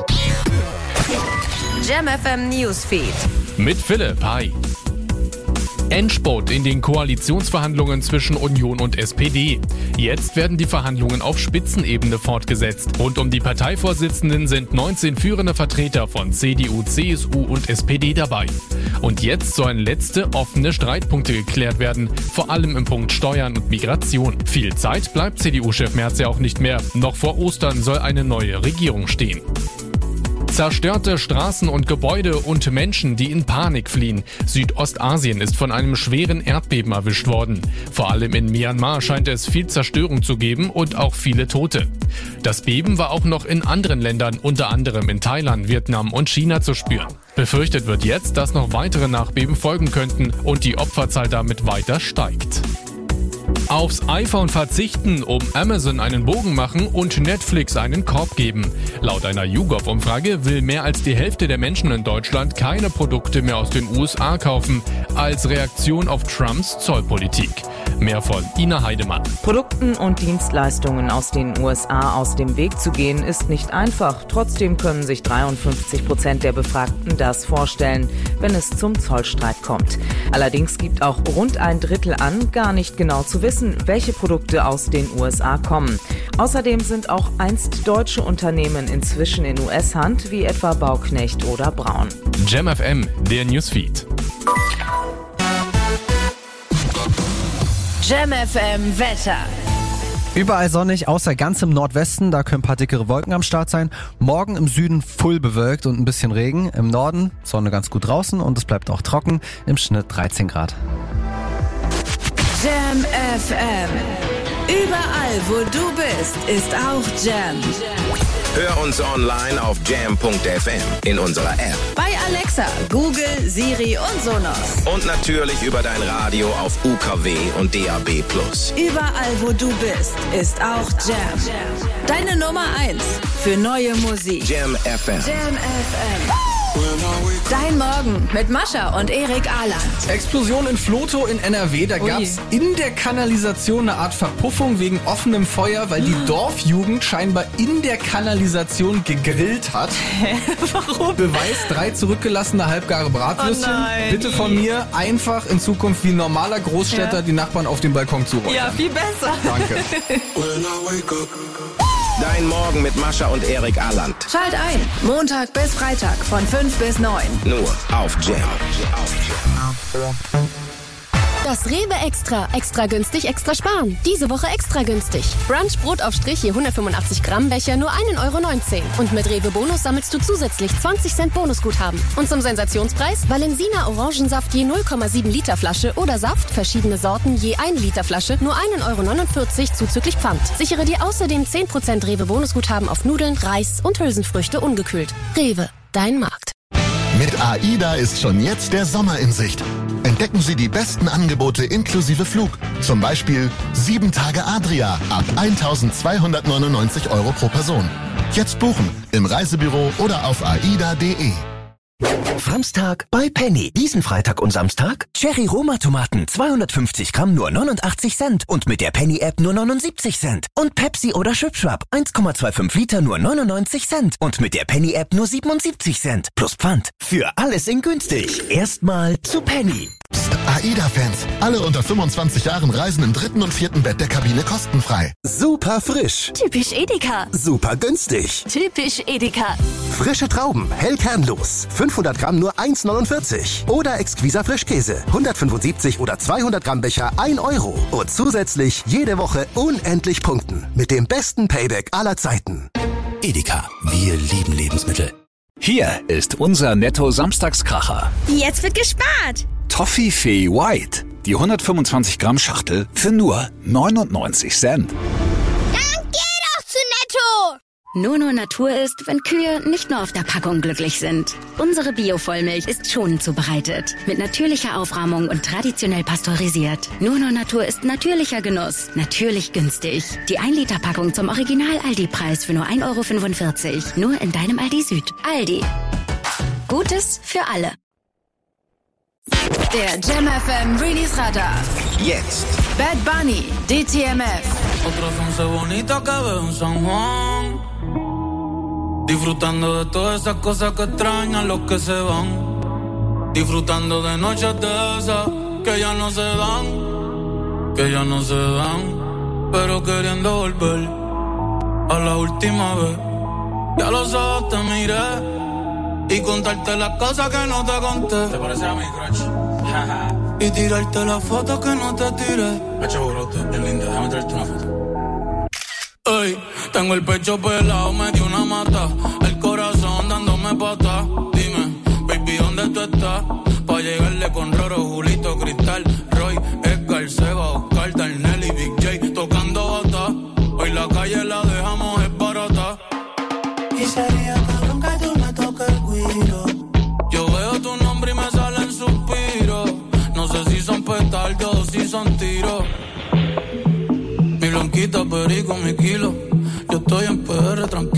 Jam F M Newsfeed. Mit Philipp, hi. Endspurt in den Koalitionsverhandlungen zwischen Union und S P D. Jetzt werden die Verhandlungen auf Spitzenebene fortgesetzt. Rund um die Parteivorsitzenden sind neunzehn führende Vertreter von C D U, C S U und S P D dabei. Und jetzt sollen letzte offene Streitpunkte geklärt werden, vor allem im Punkt Steuern und Migration. Viel Zeit bleibt C D U-Chef Merz ja auch nicht mehr. Noch vor Ostern soll eine neue Regierung stehen. Zerstörte Straßen und Gebäude und Menschen, die in Panik fliehen. Südostasien ist von einem schweren Erdbeben erwischt worden. Vor allem in Myanmar scheint es viel Zerstörung zu geben und auch viele Tote. Das Beben war auch noch in anderen Ländern, unter anderem in Thailand, Vietnam und China zu spüren. Befürchtet wird jetzt, dass noch weitere Nachbeben folgen könnten und die Opferzahl damit weiter steigt. Aufs iPhone verzichten, um Amazon einen Bogen machen und Netflix einen Korb geben. Laut einer YouGov-Umfrage will mehr als die Hälfte der Menschen in Deutschland keine Produkte mehr aus den U S A kaufen, als Reaktion auf Trumps Zollpolitik. Mehr von Ina Heidemann. Produkten und Dienstleistungen aus den U S A aus dem Weg zu gehen, ist nicht einfach. Trotzdem können sich dreiundfünfzig Prozent der Befragten das vorstellen, wenn es zum Zollstreit kommt. Allerdings gibt auch rund ein Drittel an, gar nicht genau zu wissen, welche Produkte aus den U S A kommen. Außerdem sind auch einst deutsche Unternehmen inzwischen in U S-Hand, wie etwa Bauknecht oder Braun. Jam F M, der Newsfeed. Jam F M Wetter. Überall sonnig, außer ganz im Nordwesten, da können ein paar dickere Wolken am Start sein. Morgen im Süden full bewölkt und ein bisschen Regen. Im Norden Sonne ganz gut draußen und es bleibt auch trocken, im Schnitt dreizehn Grad. Jam F M. Überall, wo du bist, ist auch Jam. Hör uns online auf jam punkt f m, in unserer App, Bei Alexa, Google, Siri und Sonos. und natürlich über dein Radio auf U K W und D A B plus. Überall, wo du bist, ist auch Jam. Deine Nummer eins für neue Musik. Jam F M. Jam F M. Dein Morgen mit Mascha und Erik Ahrland. Explosion in Vlotho in N R W. Da gab es in der Kanalisation eine Art Verpuffung wegen offenem Feuer, weil die Dorfjugend scheinbar in der Kanalisation gegrillt hat. Hä? Warum? Beweis: drei zurückgelassene halbgare Bratwürstchen. Oh nein. Bitte von mir einfach in Zukunft wie ein normaler Großstädter Ja. die Nachbarn auf den Balkon zuräuchern. Ja, viel besser. Danke. Dein Morgen mit Mascha und Erik Ahrland. Schalt ein. Montag bis Freitag von fünf bis neun. Nur auf Jam. Das Rewe Extra. Extra günstig, extra sparen. Diese Woche extra günstig. Brunch Brotaufstrich je hundertfünfundachtzig Gramm Becher nur ein Euro neunzehn. Und mit Rewe Bonus sammelst du zusätzlich zwanzig Cent Bonusguthaben. Und zum Sensationspreis Valensina Orangensaft je null Komma sieben Liter Flasche oder Saft, verschiedene Sorten je ein Liter Flasche, nur ein Euro neunundvierzig zuzüglich Pfand. Sichere dir außerdem zehn Prozent Rewe Bonusguthaben auf Nudeln, Reis und Hülsenfrüchte ungekühlt. Rewe, dein Markt. Mit AIDA ist schon jetzt der Sommer in Sicht. Entdecken Sie die besten Angebote inklusive Flug. Zum Beispiel sieben Tage Adria ab eintausendzweihundertneunundneunzig Euro pro Person. Jetzt buchen im Reisebüro oder auf aida punkt de. Samstag bei Penny. Diesen Freitag und Samstag Cherry Roma Tomaten zweihundertfünfzig Gramm nur neunundachtzig Cent und mit der Penny App nur neunundsiebzig Cent. Und Pepsi oder Schwipschwap eins Komma fünfundzwanzig Liter nur neunundneunzig Cent und mit der Penny App nur siebenundsiebzig Cent. Plus Pfand. Für alles in günstig. Erstmal zu Penny. Psst, AIDA-Fans. Alle unter fünfundzwanzig Jahren reisen im dritten und vierten Bett der Kabine kostenfrei. Super frisch. Typisch Edeka. Super günstig. Typisch Edeka. Frische Trauben, hell kernlos. fünfhundert Gramm nur eins neunundvierzig. Oder exquiser Frischkäse. hundertfünfundsiebzig oder zweihundert Gramm Becher ein Euro. Und zusätzlich jede Woche unendlich punkten. Mit dem besten Payback aller Zeiten. Edeka, wir lieben Lebensmittel. Hier ist unser Netto-Samstagskracher. Jetzt wird gespart. Toffifee White. Die hundertfünfundzwanzig Gramm Schachtel für nur neunundneunzig Cent. Dann geh doch zu Netto. Nur nur Natur ist, wenn Kühe nicht nur auf der Packung glücklich sind. Unsere Bio-Vollmilch ist schonend zubereitet. Mit natürlicher Aufrahmung und traditionell pasteurisiert. Nur nur Natur ist natürlicher Genuss. Natürlich günstig. Die ein Liter Packung zum Original-Aldi-Preis für nur ein Euro fünfundvierzig. Nur in deinem Aldi Süd. Aldi. Gutes für alle. Der Jam F M Release Radar. Jetzt. Bad Bunny, D T M F. Otra once bonita que veo en San Juan. Disfrutando de todas esas cosas que extrañan los que se van. Disfrutando de noches de esas que ya no se dan. Que ya no se dan. Pero queriendo volver a la última vez. Ya los ojos te miré. Y contarte las cosas que no te conté. ¿Te parece a mi crush? Y tirarte las fotos que no te tiré. Pecho brote, bien linda, déjame traerte una foto. Ey, tengo el pecho pelado, me dio una mata. El corazón dándome pata. Dime, baby, ¿dónde tú estás? Pa' llegarle con Roro, Julito, Cristal, Roy, Edgar, Seba, Oscar, Darnell y Big J. Tocando bata. Hoy la calle la dejamos es barata. Y sería cabrón que tú me toques el guiro. Yo veo tu nombre y me salen suspiros. No sé si son petardos o si son tiros. Mi blanquita, perico, mi kilo. Yo estoy en P R tranquilo.